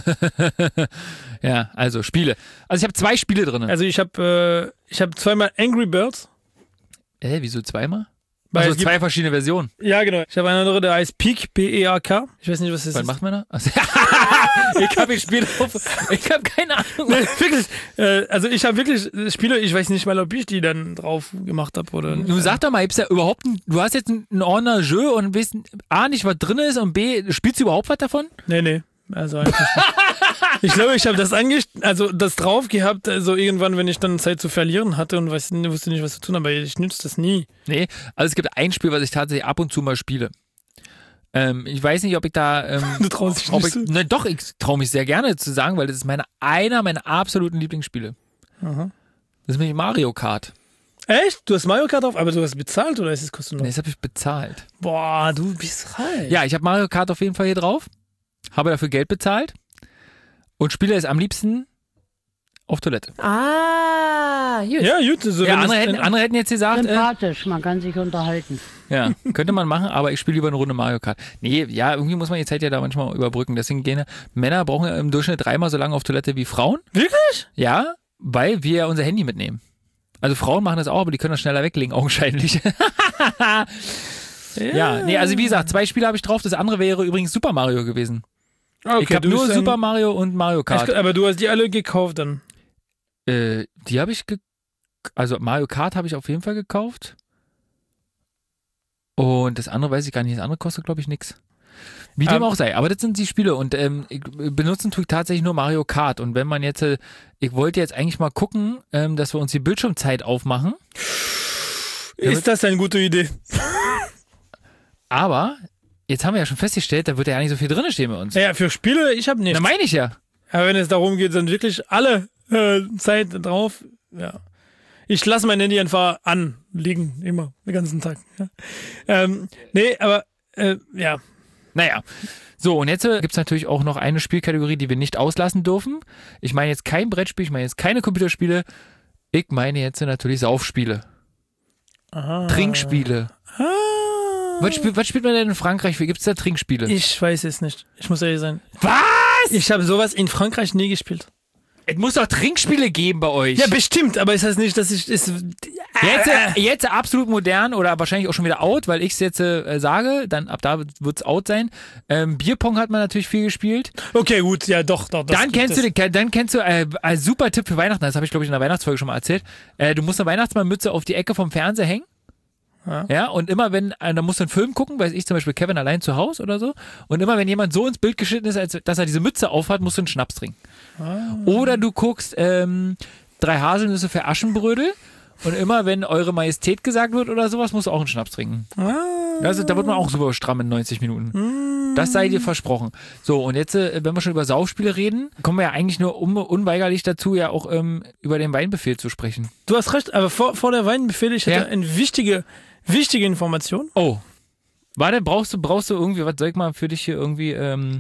Ja, also Spiele. Also ich habe 2 Spiele drin. Also ich habe zweimal Angry Birds. Wieso zweimal? Also 2 verschiedene Versionen. Ja, genau. Ich habe eine andere, der heißt Peak, P-E-A-K. Ich weiß nicht, was das ist. Was macht man da? Also, ich habe Spiele drauf. Ich habe keine Ahnung. Nee, wirklich. Also ich habe wirklich Spiele, ich weiß nicht mal, ob ich die dann drauf gemacht habe oder nicht. Du sag doch mal, du hast jetzt einen Ordner Jeu und weißt A, nicht, was drin ist und B, spielst du überhaupt was davon? Nee. Also eigentlich nicht. Ich glaube, ich habe das drauf gehabt, also irgendwann, wenn ich dann Zeit zu verlieren hatte und wusste nicht, was zu tun, aber ich nütze das nie. Nee, also es gibt ein Spiel, was ich tatsächlich ab und zu mal spiele. Ich weiß nicht, ob ich da... du traust dich nicht? Ne, doch, ich traue mich sehr gerne zu sagen, weil das ist einer meiner absoluten Lieblingsspiele. Aha. Das ist nämlich Mario Kart. Echt? Du hast Mario Kart drauf, aber du hast bezahlt oder ist es kostenlos? Nee, das habe ich bezahlt. Boah, du bist reich. Ja, ich habe Mario Kart auf jeden Fall hier drauf. Habe dafür Geld bezahlt und spiele es am liebsten auf Toilette. Ah, gut. Ja, gut. So ja, andere hätten jetzt gesagt... Sympathisch, man kann sich unterhalten. Ja, könnte man machen, aber ich spiele lieber eine Runde Mario Kart. Nee, ja, irgendwie muss man die Zeit ja da manchmal überbrücken. Deswegen gehen Männer brauchen ja im Durchschnitt 3-mal so lange auf Toilette wie Frauen. Wirklich? Ja, weil wir ja unser Handy mitnehmen. Also Frauen machen das auch, aber die können das schneller weglegen, augenscheinlich. Ja, nee, also wie gesagt, 2 Spiele habe ich drauf. Das andere wäre übrigens Super Mario gewesen. Okay, ich habe nur Super Mario und Mario Kart. Aber du hast die alle gekauft dann? Die habe ich also Mario Kart habe ich auf jeden Fall gekauft. Und das andere weiß ich gar nicht. Das andere kostet, glaube ich, nichts. Wie dem auch sei. Aber das sind die Spiele. Und benutzen tue ich tatsächlich nur Mario Kart. Und wenn man jetzt, ich wollte jetzt eigentlich mal gucken, dass wir uns die Bildschirmzeit aufmachen. Ist das eine gute Idee? Aber jetzt haben wir ja schon festgestellt, da wird ja nicht so viel drin stehen bei uns. Ja, für Spiele, ich habe nichts. Da meine ich ja. Aber wenn es darum geht, dann wirklich alle Zeit drauf, ja. Ich lasse mein Handy einfach anliegen, immer, den ganzen Tag. Ja. Nee, aber, ja. Naja. So, und jetzt gibt es natürlich auch noch eine Spielkategorie, die wir nicht auslassen dürfen. Ich meine jetzt kein Brettspiel, ich meine jetzt keine Computerspiele. Ich meine jetzt natürlich Saufspiele. Aha. Trinkspiele. Was spielt man denn in Frankreich? Wie gibt es da Trinkspiele? Ich weiß es nicht. Ich muss ehrlich sein. Was? Ich habe sowas in Frankreich nie gespielt. Es muss doch Trinkspiele geben bei euch. Ja, bestimmt, aber es heißt nicht, dass ich... Jetzt absolut modern oder wahrscheinlich auch schon wieder out, weil ich es jetzt sage, dann ab da wird es out sein. Bierpong hat man natürlich viel gespielt. Okay, gut, ja doch. Dann kennst du als super Tipp für Weihnachten, das habe ich glaube ich in der Weihnachtsfolge schon mal erzählt, du musst eine Weihnachtsmannmütze auf die Ecke vom Fernseher hängen. Ja, und immer wenn, da musst du einen Film gucken, weiß ich zum Beispiel Kevin allein zu Hause oder so, und immer wenn jemand so ins Bild geschnitten ist, als dass er diese Mütze aufhat, musst du einen Schnaps trinken. Oder du guckst 3 Haselnüsse für Aschenbrödel und immer wenn Eure Majestät gesagt wird oder sowas, musst du auch einen Schnaps trinken. Also, da wird man auch super stramm in 90 Minuten. Das sei dir versprochen. So, und jetzt, wenn wir schon über Saufspiele reden, kommen wir ja eigentlich nur unweigerlich dazu, ja auch über den Weinbefehl zu sprechen. Du hast recht, aber vor der Weinbefehl, ich hätte eine wichtige Information. Oh. Warte, brauchst du irgendwie, was soll ich mal für dich hier irgendwie,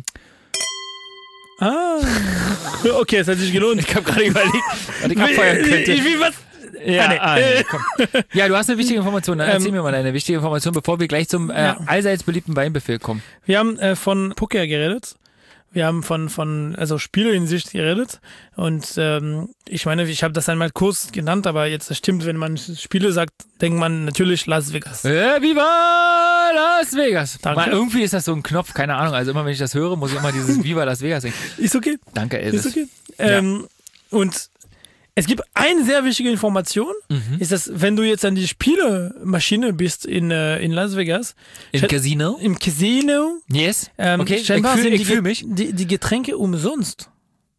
okay, es hat sich gelohnt. Ich habe gerade überlegt, was ich abfeiern könnte. Was? Ja, komm. Ja, du hast eine wichtige Information. Dann erzähl mir mal eine wichtige Information, bevor wir gleich zum allseits beliebten Weinbefehl kommen. Wir haben von Poker geredet. Wir haben von Spielehinsicht geredet. Und ich meine, ich habe das einmal kurz genannt, aber jetzt das stimmt, wenn man Spiele sagt, denkt man natürlich Las Vegas. Viva Las Vegas. Danke. Weil irgendwie ist das so ein Knopf, keine Ahnung. Also immer wenn ich das höre, muss ich immer dieses Viva Las Vegas singen. Ist okay. Danke, Elvis. Ist okay. Und es gibt eine sehr wichtige Information, ist, dass wenn du jetzt an die Spielemaschine bist in Las Vegas. Im Casino? Im Casino. Yes. Okay, scheinbar ich sind fühl mich. die Getränke umsonst.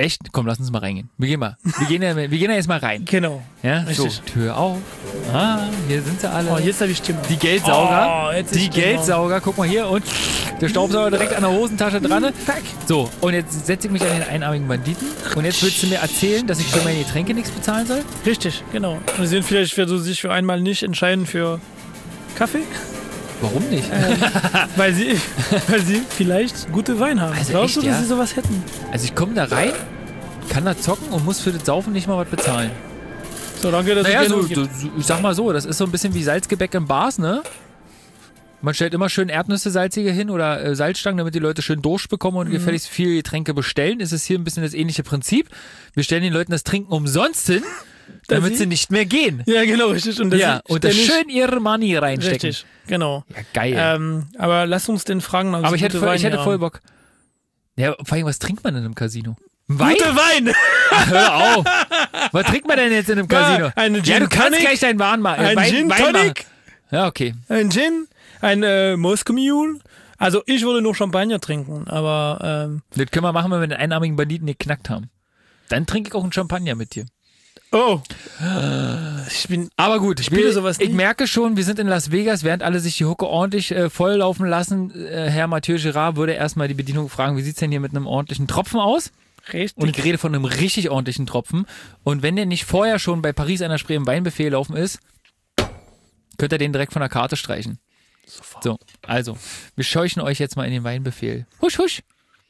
Echt? Komm, lass uns mal reingehen. Wir gehen da jetzt mal rein. Genau. Ja, so, Richtig. Tür auf. Hier sind sie alle. Oh, jetzt habe ich Stimme. Die Geldsauger. Oh, jetzt ist die Stimme. Geldsauger. Guck mal hier. Und der Staubsauger direkt an der Hosentasche dran. Zack. So, und jetzt setze ich mich an den einarmigen Banditen. Und jetzt willst du mir erzählen, dass ich für meine Getränke nichts bezahlen soll? Richtig, genau. Und sie vielleicht sich für einmal nicht entscheiden für Kaffee, Warum nicht? weil sie vielleicht gute Wein haben. Also Glaubst echt, du, dass ja? sie sowas hätten? Also ich komme da rein, kann da zocken und muss für das Saufen nicht mal was bezahlen. So, danke, dass Naja, es so, genug gibt. ich sag mal so, das ist so ein bisschen wie Salzgebäck im Bars, ne? Man stellt immer schön Erdnüsse salzige hin oder Salzstangen, damit die Leute schön Durst bekommen und gefälligst viel Getränke bestellen. Ist es hier ein bisschen das ähnliche Prinzip. Wir stellen den Leuten das Trinken umsonst hin, damit sie nicht mehr gehen. Ja, genau, richtig. Und das Und das schön ihre Money reinstecken. Richtig, genau. Ja, geil. Aber lass uns den fragen. Aber ich hätte voll Bock. Ja, vor allem, was trinkt man denn im Casino? Wein? Gute Wein! Hör auf! Was trinkt man denn jetzt in einem Casino? Eine Gin ja, du kannst Tonic, gleich deinen Wein machen. ein Gin Tonic, Ja, okay. ein Gin, ein Moscow Mule. Also ich würde nur Champagner trinken, aber Das können wir machen, wenn wir den einarmigen Banditen geknackt haben. Dann trinke ich auch einen Champagner mit dir. oh. Aber gut, ich spiele sowas nie. merke schon, wir sind in Las Vegas, während alle sich die Hucke ordentlich volllaufen lassen. Herr Mathieu Girard würde erstmal die Bedienung fragen, wie sieht's denn hier mit einem ordentlichen Tropfen aus? Richtig. Und ich rede von einem richtig ordentlichen Tropfen. Und wenn der nicht vorher schon bei Paris einer Spree im Weinbuffet laufen ist, könnt ihr den direkt von der Karte streichen. Sofort. So, also, wir scheuchen euch jetzt mal in den Weinbefehl. Husch, husch.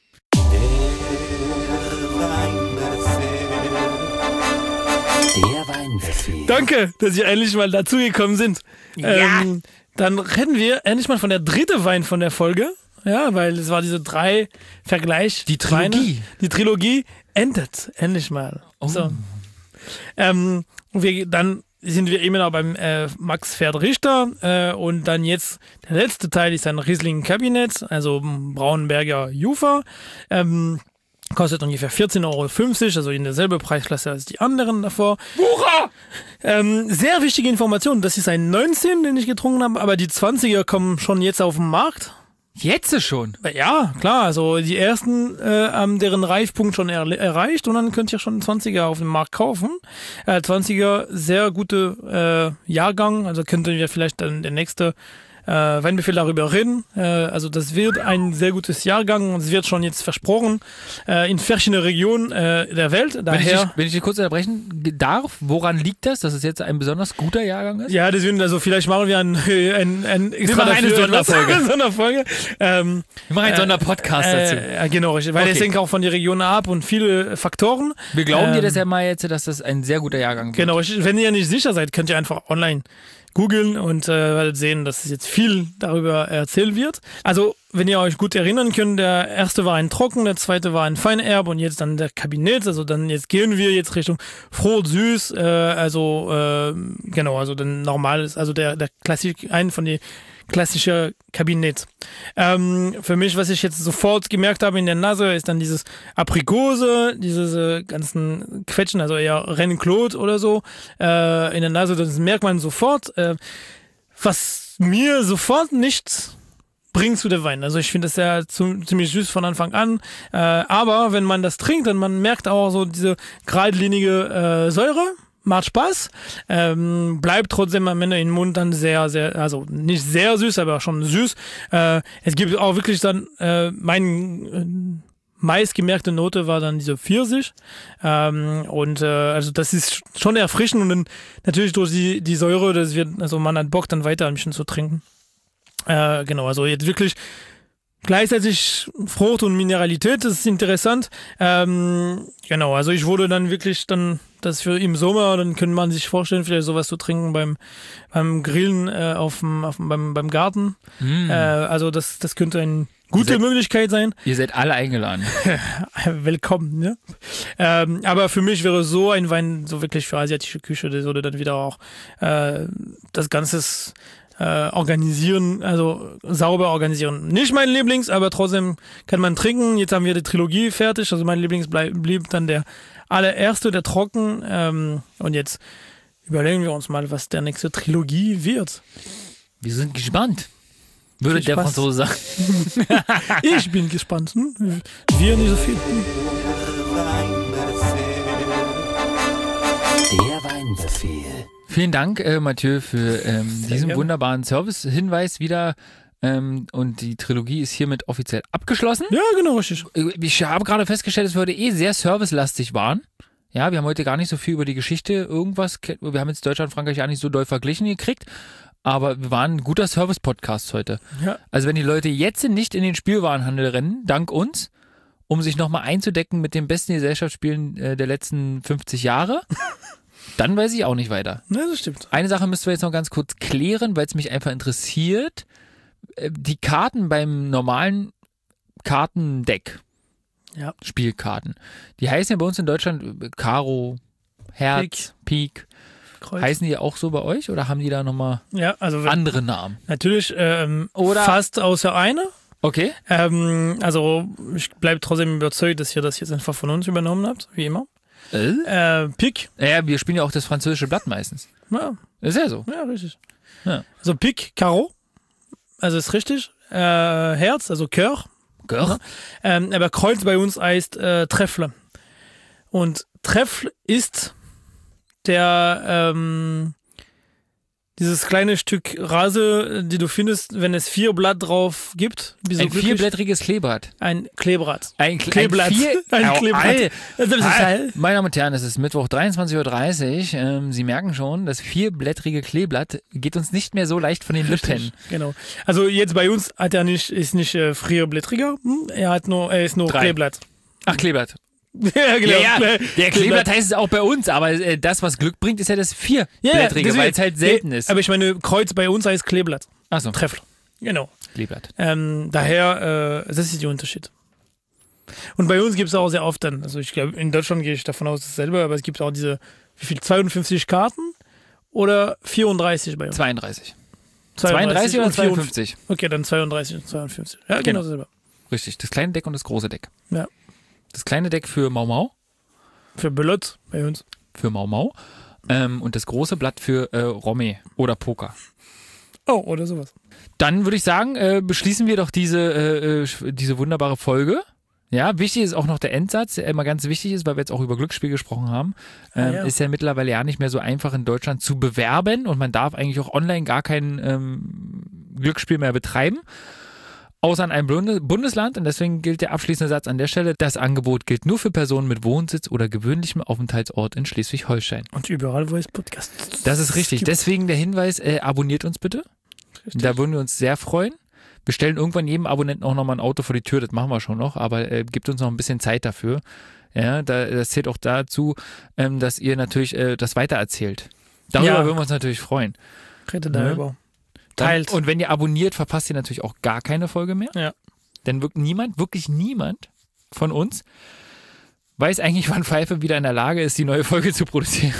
Der Weinbefehl. Danke, dass ihr endlich mal dazugekommen sind. Ja. Dann reden wir endlich mal von der dritte Wein von der Folge. Ja, weil es war diese 3 Vergleich. Die Trilogie. Weine. Die Trilogie endet endlich mal. Oh. So. Dann sind wir immer noch beim Max Pferd Richter und dann jetzt der letzte Teil ist ein Riesling-Kabinett, also Braunberger Jufer. Kostet ungefähr 14,50 €, also in derselbe Preisklasse als die anderen davor. Wucher! Sehr wichtige Information, das ist ein 19, den ich getrunken habe, aber die 20er kommen schon jetzt auf den Markt. Jetzt schon? Ja, klar, also die ersten haben deren Reifpunkt schon erreicht und dann könnt ihr schon 20er auf dem Markt kaufen. 20er, sehr gute Jahrgang, also könnten wir vielleicht dann der nächste Weinbefehl darüber reden. Also das wird ein sehr gutes Jahrgang und es wird schon jetzt versprochen in verschiedenen Regionen der Welt. Daher, Wenn ich dich kurz unterbrechen darf, woran liegt das, dass es jetzt ein besonders guter Jahrgang ist? ja, deswegen, also vielleicht machen wir ein extra machen eine dafür Sonderfolge. eine Sonderfolge. Wir machen einen Sonderpodcast dazu. Genau, richtig, weil Okay. es hängt auch von der Region ab und viele Faktoren. Wir glauben dir das ja mal jetzt, dass das ein sehr guter Jahrgang wird. Genau, wenn ihr nicht sicher seid, könnt ihr einfach online googeln und werdet sehen, dass jetzt viel darüber erzählt wird. Also, wenn ihr euch gut erinnern könnt, der erste war ein Trocken, der zweite war ein Feinerb und jetzt dann der Kabinett. Also dann jetzt gehen wir jetzt Richtung Froh, Süß, genau, also dann normales, also der Klassik, ein von den klassische Kabinett. Für mich, was ich jetzt sofort gemerkt habe in der Nase, ist dann dieses Aprikose, diese ganzen Quetschen, also eher Reine-Claude oder so in der Nase, das merkt man sofort. Was mir sofort nicht bringt zu der Wein. Also ich finde das ja ziemlich süß von Anfang an. Aber wenn man das trinkt, dann man merkt auch so diese geradlinige Säure. Macht Spaß, bleibt trotzdem am Ende im Mund dann sehr, sehr, also nicht sehr süß, aber schon süß. Es gibt auch wirklich dann, mein meistgemerkte Note war dann diese Pfirsich. Also das ist schon erfrischend und dann natürlich durch die Säure, das wird, also man hat Bock dann weiter ein bisschen zu trinken. Genau, also jetzt wirklich gleichzeitig Frucht und Mineralität, das ist interessant. Genau, also ich wurde dann wirklich dann das für im Sommer, dann könnte man sich vorstellen, vielleicht sowas zu trinken beim Grillen beim Garten. Also das könnte eine gute Möglichkeit sein. Ihr seid alle eingeladen. Willkommen, ne? Aber für mich wäre so ein Wein so wirklich für asiatische Küche, das würde dann wieder auch das Ganze organisieren, also sauber organisieren. Nicht mein Lieblings, aber trotzdem kann man trinken. Jetzt haben wir die Trilogie fertig, also mein Lieblings blieb dann der allererste, der Trocken. Und jetzt überlegen wir uns mal, was der nächste Trilogie wird. Wir sind gespannt, würde Viel der Spaß. Franzose sagen. Ich bin gespannt. Wir nicht so viel. Der Weinbefehl. Vielen Dank, Mathieu, für diesen wunderbaren Service-Hinweis wieder. Und die Trilogie ist hiermit offiziell abgeschlossen. Ja, genau, richtig. Ich habe gerade festgestellt, dass wir heute sehr servicelastig waren. Ja, wir haben heute gar nicht so viel über die Geschichte wir haben jetzt Deutschland und Frankreich ja nicht so doll verglichen gekriegt, aber wir waren ein guter Service-Podcast heute. Ja. Also wenn die Leute jetzt nicht in den Spielwarenhandel rennen, dank uns, um sich nochmal einzudecken mit den besten Gesellschaftsspielen der letzten 50 Jahre, dann weiß ich auch nicht weiter. Ja, das stimmt. Eine Sache müssen wir jetzt noch ganz kurz klären, weil es mich einfach interessiert. Die Karten beim normalen Kartendeck, Spielkarten, die heißen ja bei uns in Deutschland Karo, Herz, Pik. Kreuz. Heißen die auch so bei euch oder haben die da nochmal andere Namen? Natürlich Oder fast außer einer. Okay. Also ich bleibe trotzdem überzeugt, dass ihr das jetzt einfach von uns übernommen habt, wie immer. Pik. Ja, wir spielen ja auch das französische Blatt meistens. Ja. Ist ja so. Ja, richtig. Ja. Also Pik, Karo. Also ist richtig. Herz, also Cœur. Cœur. Aber Kreuz bei uns heißt Trèfle. Und Trèfle ist dieses kleine Stück Rase, die du findest, wenn es 4 Blatt drauf gibt. Ein vierblättriges Kleeblatt. Ein Kleeblatt. Ein Kleeblatt. Ein Kleeblatt. Meine Damen und Herren, es ist Mittwoch 23.30 Uhr. Sie merken schon, das vierblättrige Kleeblatt geht uns nicht mehr so leicht von den Lippen. Genau. Also jetzt bei uns ist nicht vierblättriger, er ist nur 3. Kleeblatt. Ach, Kleeblatt. Ja, genau. Ja. Der Kleeblatt heißt es auch bei uns, aber das, was Glück bringt, ist ja das vierblättrige, weil es halt selten ist. Aber ich meine, Kreuz bei uns heißt Kleeblatt. Achso. Trèfle. Genau. Kleeblatt. Daher, das ist der Unterschied. Und bei uns gibt es auch sehr oft dann, also ich glaube, in Deutschland gehe ich davon aus, dasselbe, aber es gibt auch diese, 52 Karten oder 34 bei uns? 32. 32 oder 52? Okay, dann 32 und 52. Ja, genau dasselbe. Richtig, das kleine Deck und das große Deck. Ja. Das kleine Deck für Mau Mau. Für Belot bei uns. Für Mau Mau. Und das große Blatt für Romme oder Poker. Oh, oder sowas. Dann würde ich sagen, beschließen wir doch diese wunderbare Folge. Ja, wichtig ist auch noch der Endsatz, der immer ganz wichtig ist, weil wir jetzt auch über Glücksspiel gesprochen haben. Ist ja mittlerweile ja nicht mehr so einfach in Deutschland zu bewerben und man darf eigentlich auch online gar kein Glücksspiel mehr betreiben. Außer in einem Bundesland, und deswegen gilt der abschließende Satz an der Stelle: Das Angebot gilt nur für Personen mit Wohnsitz oder gewöhnlichem Aufenthaltsort in Schleswig-Holstein. Und überall, wo es Podcasts Das ist richtig. Deswegen der Hinweis, abonniert uns bitte. Richtig. Da würden wir uns sehr freuen. Wir stellen irgendwann jedem Abonnenten auch nochmal ein Auto vor die Tür, das machen wir schon noch, aber gibt uns noch ein bisschen Zeit dafür. Ja, das zählt auch dazu, dass ihr natürlich das weitererzählt. Darüber würden wir uns natürlich freuen. Redet darüber. Teilt. Und wenn ihr abonniert, verpasst ihr natürlich auch gar keine Folge mehr. Ja. Denn wirklich niemand von uns weiß eigentlich, wann Pfeife wieder in der Lage ist, die neue Folge zu produzieren.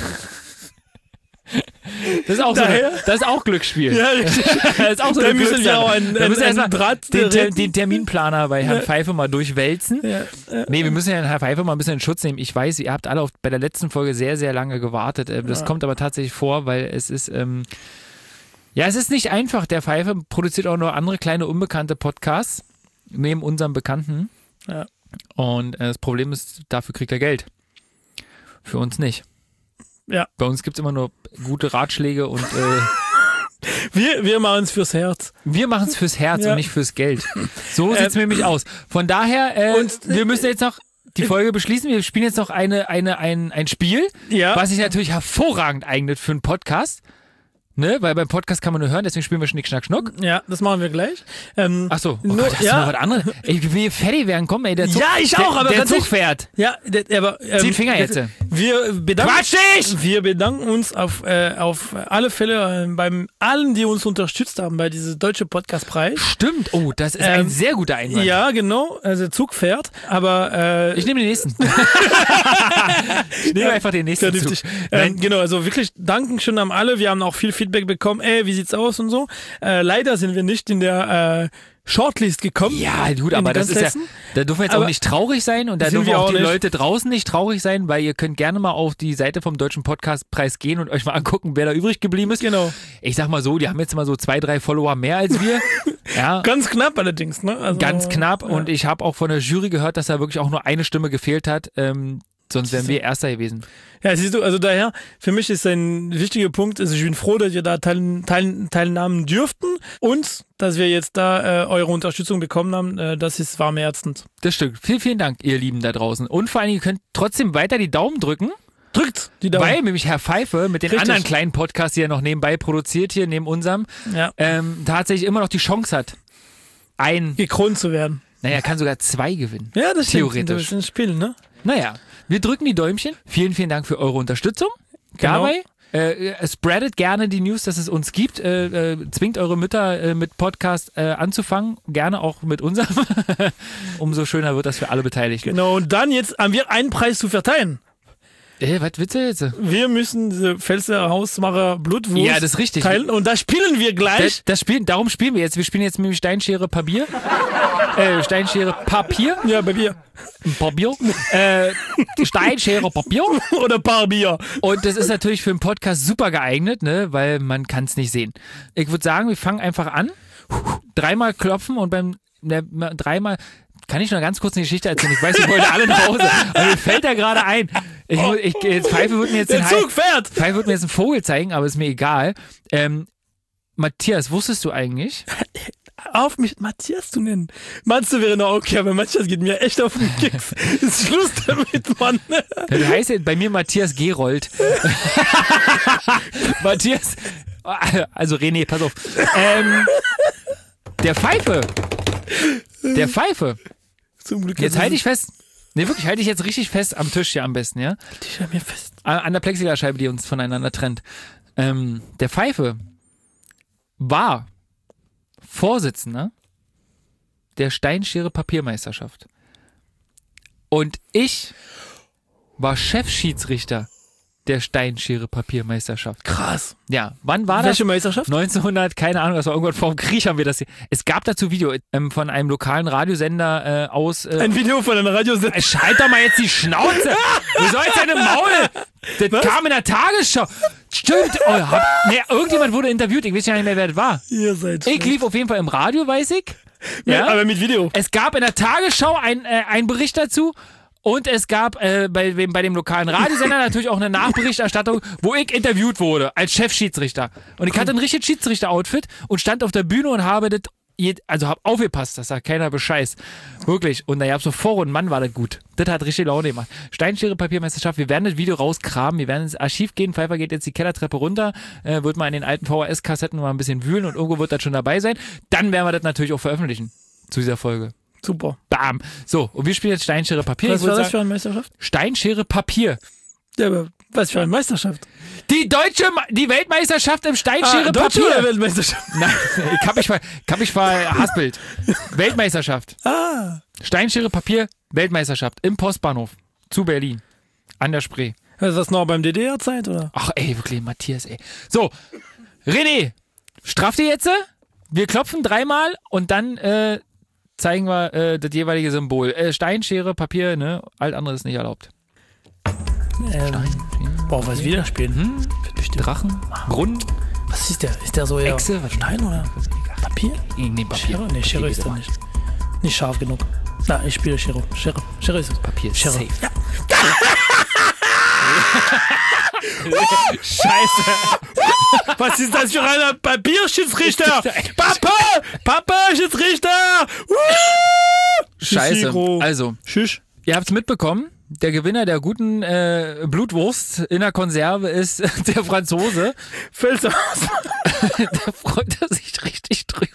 Das ist auch das ist auch Glücksspiel. Ja, richtig. Das ist auch so da eine müssen wir auch einen Draht den Terminplaner bei Herrn Pfeife mal durchwälzen. Ja. Nee, wir müssen ja Herrn Pfeife mal ein bisschen in Schutz nehmen. Ich weiß, ihr habt alle bei der letzten Folge sehr, sehr lange gewartet. Das kommt aber tatsächlich vor, weil es ist es ist nicht einfach. Der Pfeife produziert auch noch andere kleine unbekannte Podcasts neben unserem Bekannten. Ja. Und das Problem ist, dafür kriegt er Geld. Für uns nicht. Ja. Bei uns gibt es immer nur gute Ratschläge und wir machen es fürs Herz. Wir machen es fürs Herz und nicht fürs Geld. So sieht es nämlich aus. Von daher, wir müssen jetzt noch die Folge beschließen. Wir spielen jetzt noch ein Spiel, was sich natürlich hervorragend eignet für einen Podcast. Ne? Weil beim Podcast kann man nur hören, deswegen spielen wir Schnick, Schnack, Schnuck. Ja, das machen wir gleich. Achso, hast du noch was anderes? Ey, ich will fertig werden, komm, ey, der Zug, ich auch, aber der Zug fährt. Ja, aber Zieht Finger jetzt. Wir bedanken uns auf alle Fälle bei allen, die uns unterstützt haben bei diesem deutschen Podcastpreis. Stimmt, oh, das ist ein sehr guter Einwand. Ja, genau, also Zug fährt, aber ich nehme den nächsten. Ich nehme einfach den nächsten Zug. Genau, also wirklich Dankeschön an alle, wir haben auch viel Feedback bekommen, wie sieht's aus und so. Leider sind wir nicht in der Shortlist gekommen. Ja, gut, aber das ist da dürfen wir jetzt auch nicht traurig sein und da dürfen auch die Leute draußen nicht traurig sein, weil ihr könnt gerne mal auf die Seite vom Deutschen Podcastpreis gehen und euch mal angucken, wer da übrig geblieben ist. Genau. Ich sag mal so, die haben jetzt mal so 2-3 Follower mehr als wir. Ja. Ganz knapp allerdings, ne? Also, ganz knapp und ich habe auch von der Jury gehört, dass da wirklich auch nur eine Stimme gefehlt hat. Sonst wären wir Erster gewesen. Ja, siehst du, also daher, für mich ist ein wichtiger Punkt, also ich bin froh, dass wir da teilnahmen dürften und dass wir jetzt da eure Unterstützung bekommen haben. Das ist warmherzend. Das stimmt. Vielen Dank, ihr Lieben da draußen. Und vor allem, ihr könnt trotzdem weiter die Daumen drücken. Drückt die Daumen. Weil nämlich Herr Pfeife mit den Richtig. anderen kleinen Podcasts, die er noch nebenbei produziert, hier neben unserem, tatsächlich immer noch die Chance hat, gekrönt zu werden. Naja, er kann sogar 2 gewinnen. Ja, das stimmt. Theoretisch. Das ist ein Spiel, ne? Naja, wir drücken die Däumchen. Vielen Dank für eure Unterstützung. Genau. Dabei spreadet gerne die News, dass es uns gibt. Zwingt eure Mütter mit Podcast anzufangen. Gerne auch mit unserem. Umso schöner wird das für alle Beteiligten. Genau, und dann jetzt haben wir einen Preis zu verteilen. Was willst du jetzt? Wir müssen diese Pfälzer Hausmacher Blutwurst Ja, das ist richtig. teilen und da spielen wir gleich. Darum spielen wir jetzt. Wir spielen jetzt mit Steinschere Papier. Steinschere Papier. Ja, bei mir. Papier. Steinschere Papier. Oder Papier. Und das ist natürlich für einen Podcast super geeignet, ne, weil man kann es nicht sehen. Ich würde sagen, wir fangen einfach an. 3-mal klopfen und beim 3-mal... Kann ich noch ganz kurz eine Geschichte erzählen? Ich weiß, ihr wollt alle nach Hause. Aber mir fällt da gerade ein. Pfeife wird mir jetzt Der Zug fährt. Pfeife wird mir jetzt einen Vogel zeigen, aber ist mir egal. Matthias, wusstest du eigentlich? Auf mich Matthias zu nennen. Meinst du, wäre noch okay, aber Matthias geht mir echt auf den Keks. Ist Schluss damit, Mann. Ja, du heißt ja bei mir Matthias Gerold. Matthias, also René, pass auf. Der Pfeife. Zum Glück. Jetzt halte ich fest. Nee, wirklich, halte ich jetzt richtig fest am Tisch hier am besten, ja? Halte ich an mir fest. An der Plexiglasscheibe, die uns voneinander trennt. Der Pfeife war Vorsitzender der Steinschere-Papiermeisterschaft. Und ich war Chefschiedsrichter der Steinschere-Papiermeisterschaft. Krass. Ja, wann war das? Welche Meisterschaft? 1900, keine Ahnung, das war irgendwann vor dem Krieg haben wir das hier. Es gab dazu Video von einem lokalen Radiosender aus... Ein Video von einem Radiosender. Schalt doch mal jetzt die Schnauze! Du sollst deine Maul! Das kam in der Tagesschau. Stimmt. Irgendjemand wurde interviewt, ich weiß ja nicht mehr, wer das war. Ihr seid Ich lief auf jeden Fall im Radio, weiß ich. Ja? Aber mit Video. Es gab in der Tagesschau einen Bericht dazu. Und es gab bei dem lokalen Radiosender natürlich auch eine Nachberichterstattung, wo ich interviewt wurde als Chefschiedsrichter. Und ich hatte ein richtiges Schiedsrichter-Outfit und stand auf der Bühne und habe das, hab aufgepasst, dass da keiner Bescheiß. Wirklich. Und da gab es so Vorrunden, Mann, war das gut. Das hat richtig Laune gemacht. Steinschere-Papiermeisterschaft, wir werden das Video rauskramen, wir werden ins Archiv gehen, Pfeiffer geht jetzt die Kellertreppe runter, wird mal in den alten VHS-Kassetten mal ein bisschen wühlen und irgendwo wird das schon dabei sein. Dann werden wir das natürlich auch veröffentlichen zu dieser Folge. Super. Bam. So, und wir spielen jetzt Steinschere Papier. Was war das für eine Meisterschaft? Steinschere Papier. Ja, aber was für eine Meisterschaft? Die Weltmeisterschaft im Steinschere Deutsche Papier. oder Weltmeisterschaft? Nein, ich hab mich verhaspelt. Weltmeisterschaft. Steinschere Papier, Weltmeisterschaft im Postbahnhof zu Berlin. An der Spree. Ist das noch beim DDR-Zeit, oder? Ach ey, wirklich, Matthias, ey. So, René, straff dir jetzt. Wir klopfen 3-mal und dann zeigen wir das jeweilige Symbol. Steinschere Papier, ne? Alles andere ist nicht erlaubt. Boah, was wieder spielen? Drachen, Brunnen. Was ist der? Ist der so eher Echse, was Stein oder Papier? Nee, Papier. Schere? Nee, Schere ist er nicht. Nicht scharf genug. Na, ich spiele Schere. Schere ist es. Papier ist Schere. safe. Ja. Scheiße. Was ist das für ein Papierschiedsrichter? Papa, Schiedsrichter! Scheiße. Also, Schisch. ihr habt's mitbekommen. Der Gewinner der guten Blutwurst in der Konserve ist der Franzose. Pfälzer. Da freut er sich richtig drüber.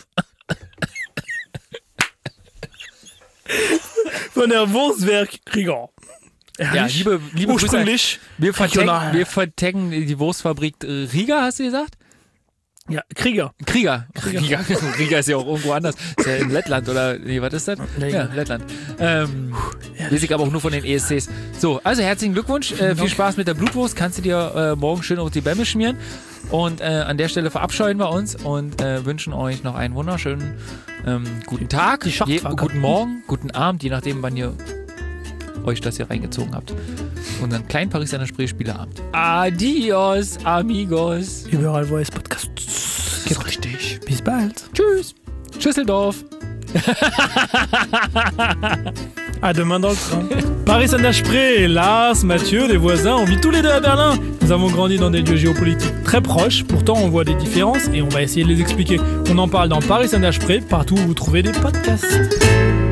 Von der Wurstwerk-Krieger. Ja, liebe ursprünglich. Grüße. Wir vertaggen die Wurstfabrik Riga, hast du gesagt? Ja, Krieger. Riga ist ja auch irgendwo anders. Ist ja in Lettland oder, nee, was ist das? Ja, Lettland. Weiß ich aber auch nur von den ESCs. So, also herzlichen Glückwunsch. Viel Spaß mit der Blutwurst. Kannst du dir morgen schön auf die Bämme schmieren. Und an der Stelle verabscheuen wir uns und wünschen euch noch einen wunderschönen guten Tag, guten Morgen, guten Abend, je nachdem, wann ihr euch das hier reingezogen habt. Unseren kleinen Paris an der Spree Spieleabend. Adios, amigos. Überall, wo es Podcasts gibt. Richtig. Bis bald. Tschüss. Schüsseldorf. À demain dans le train. Paris Saint-Exupéry, Lars, Mathieu, des voisins, on vit tous les deux à Berlin. Nous avons grandi dans des lieux géopolitiques très proches, pourtant on voit des différences et on va essayer de les expliquer. On en parle dans Paris Saint-Exupéry, partout où vous trouvez des podcasts.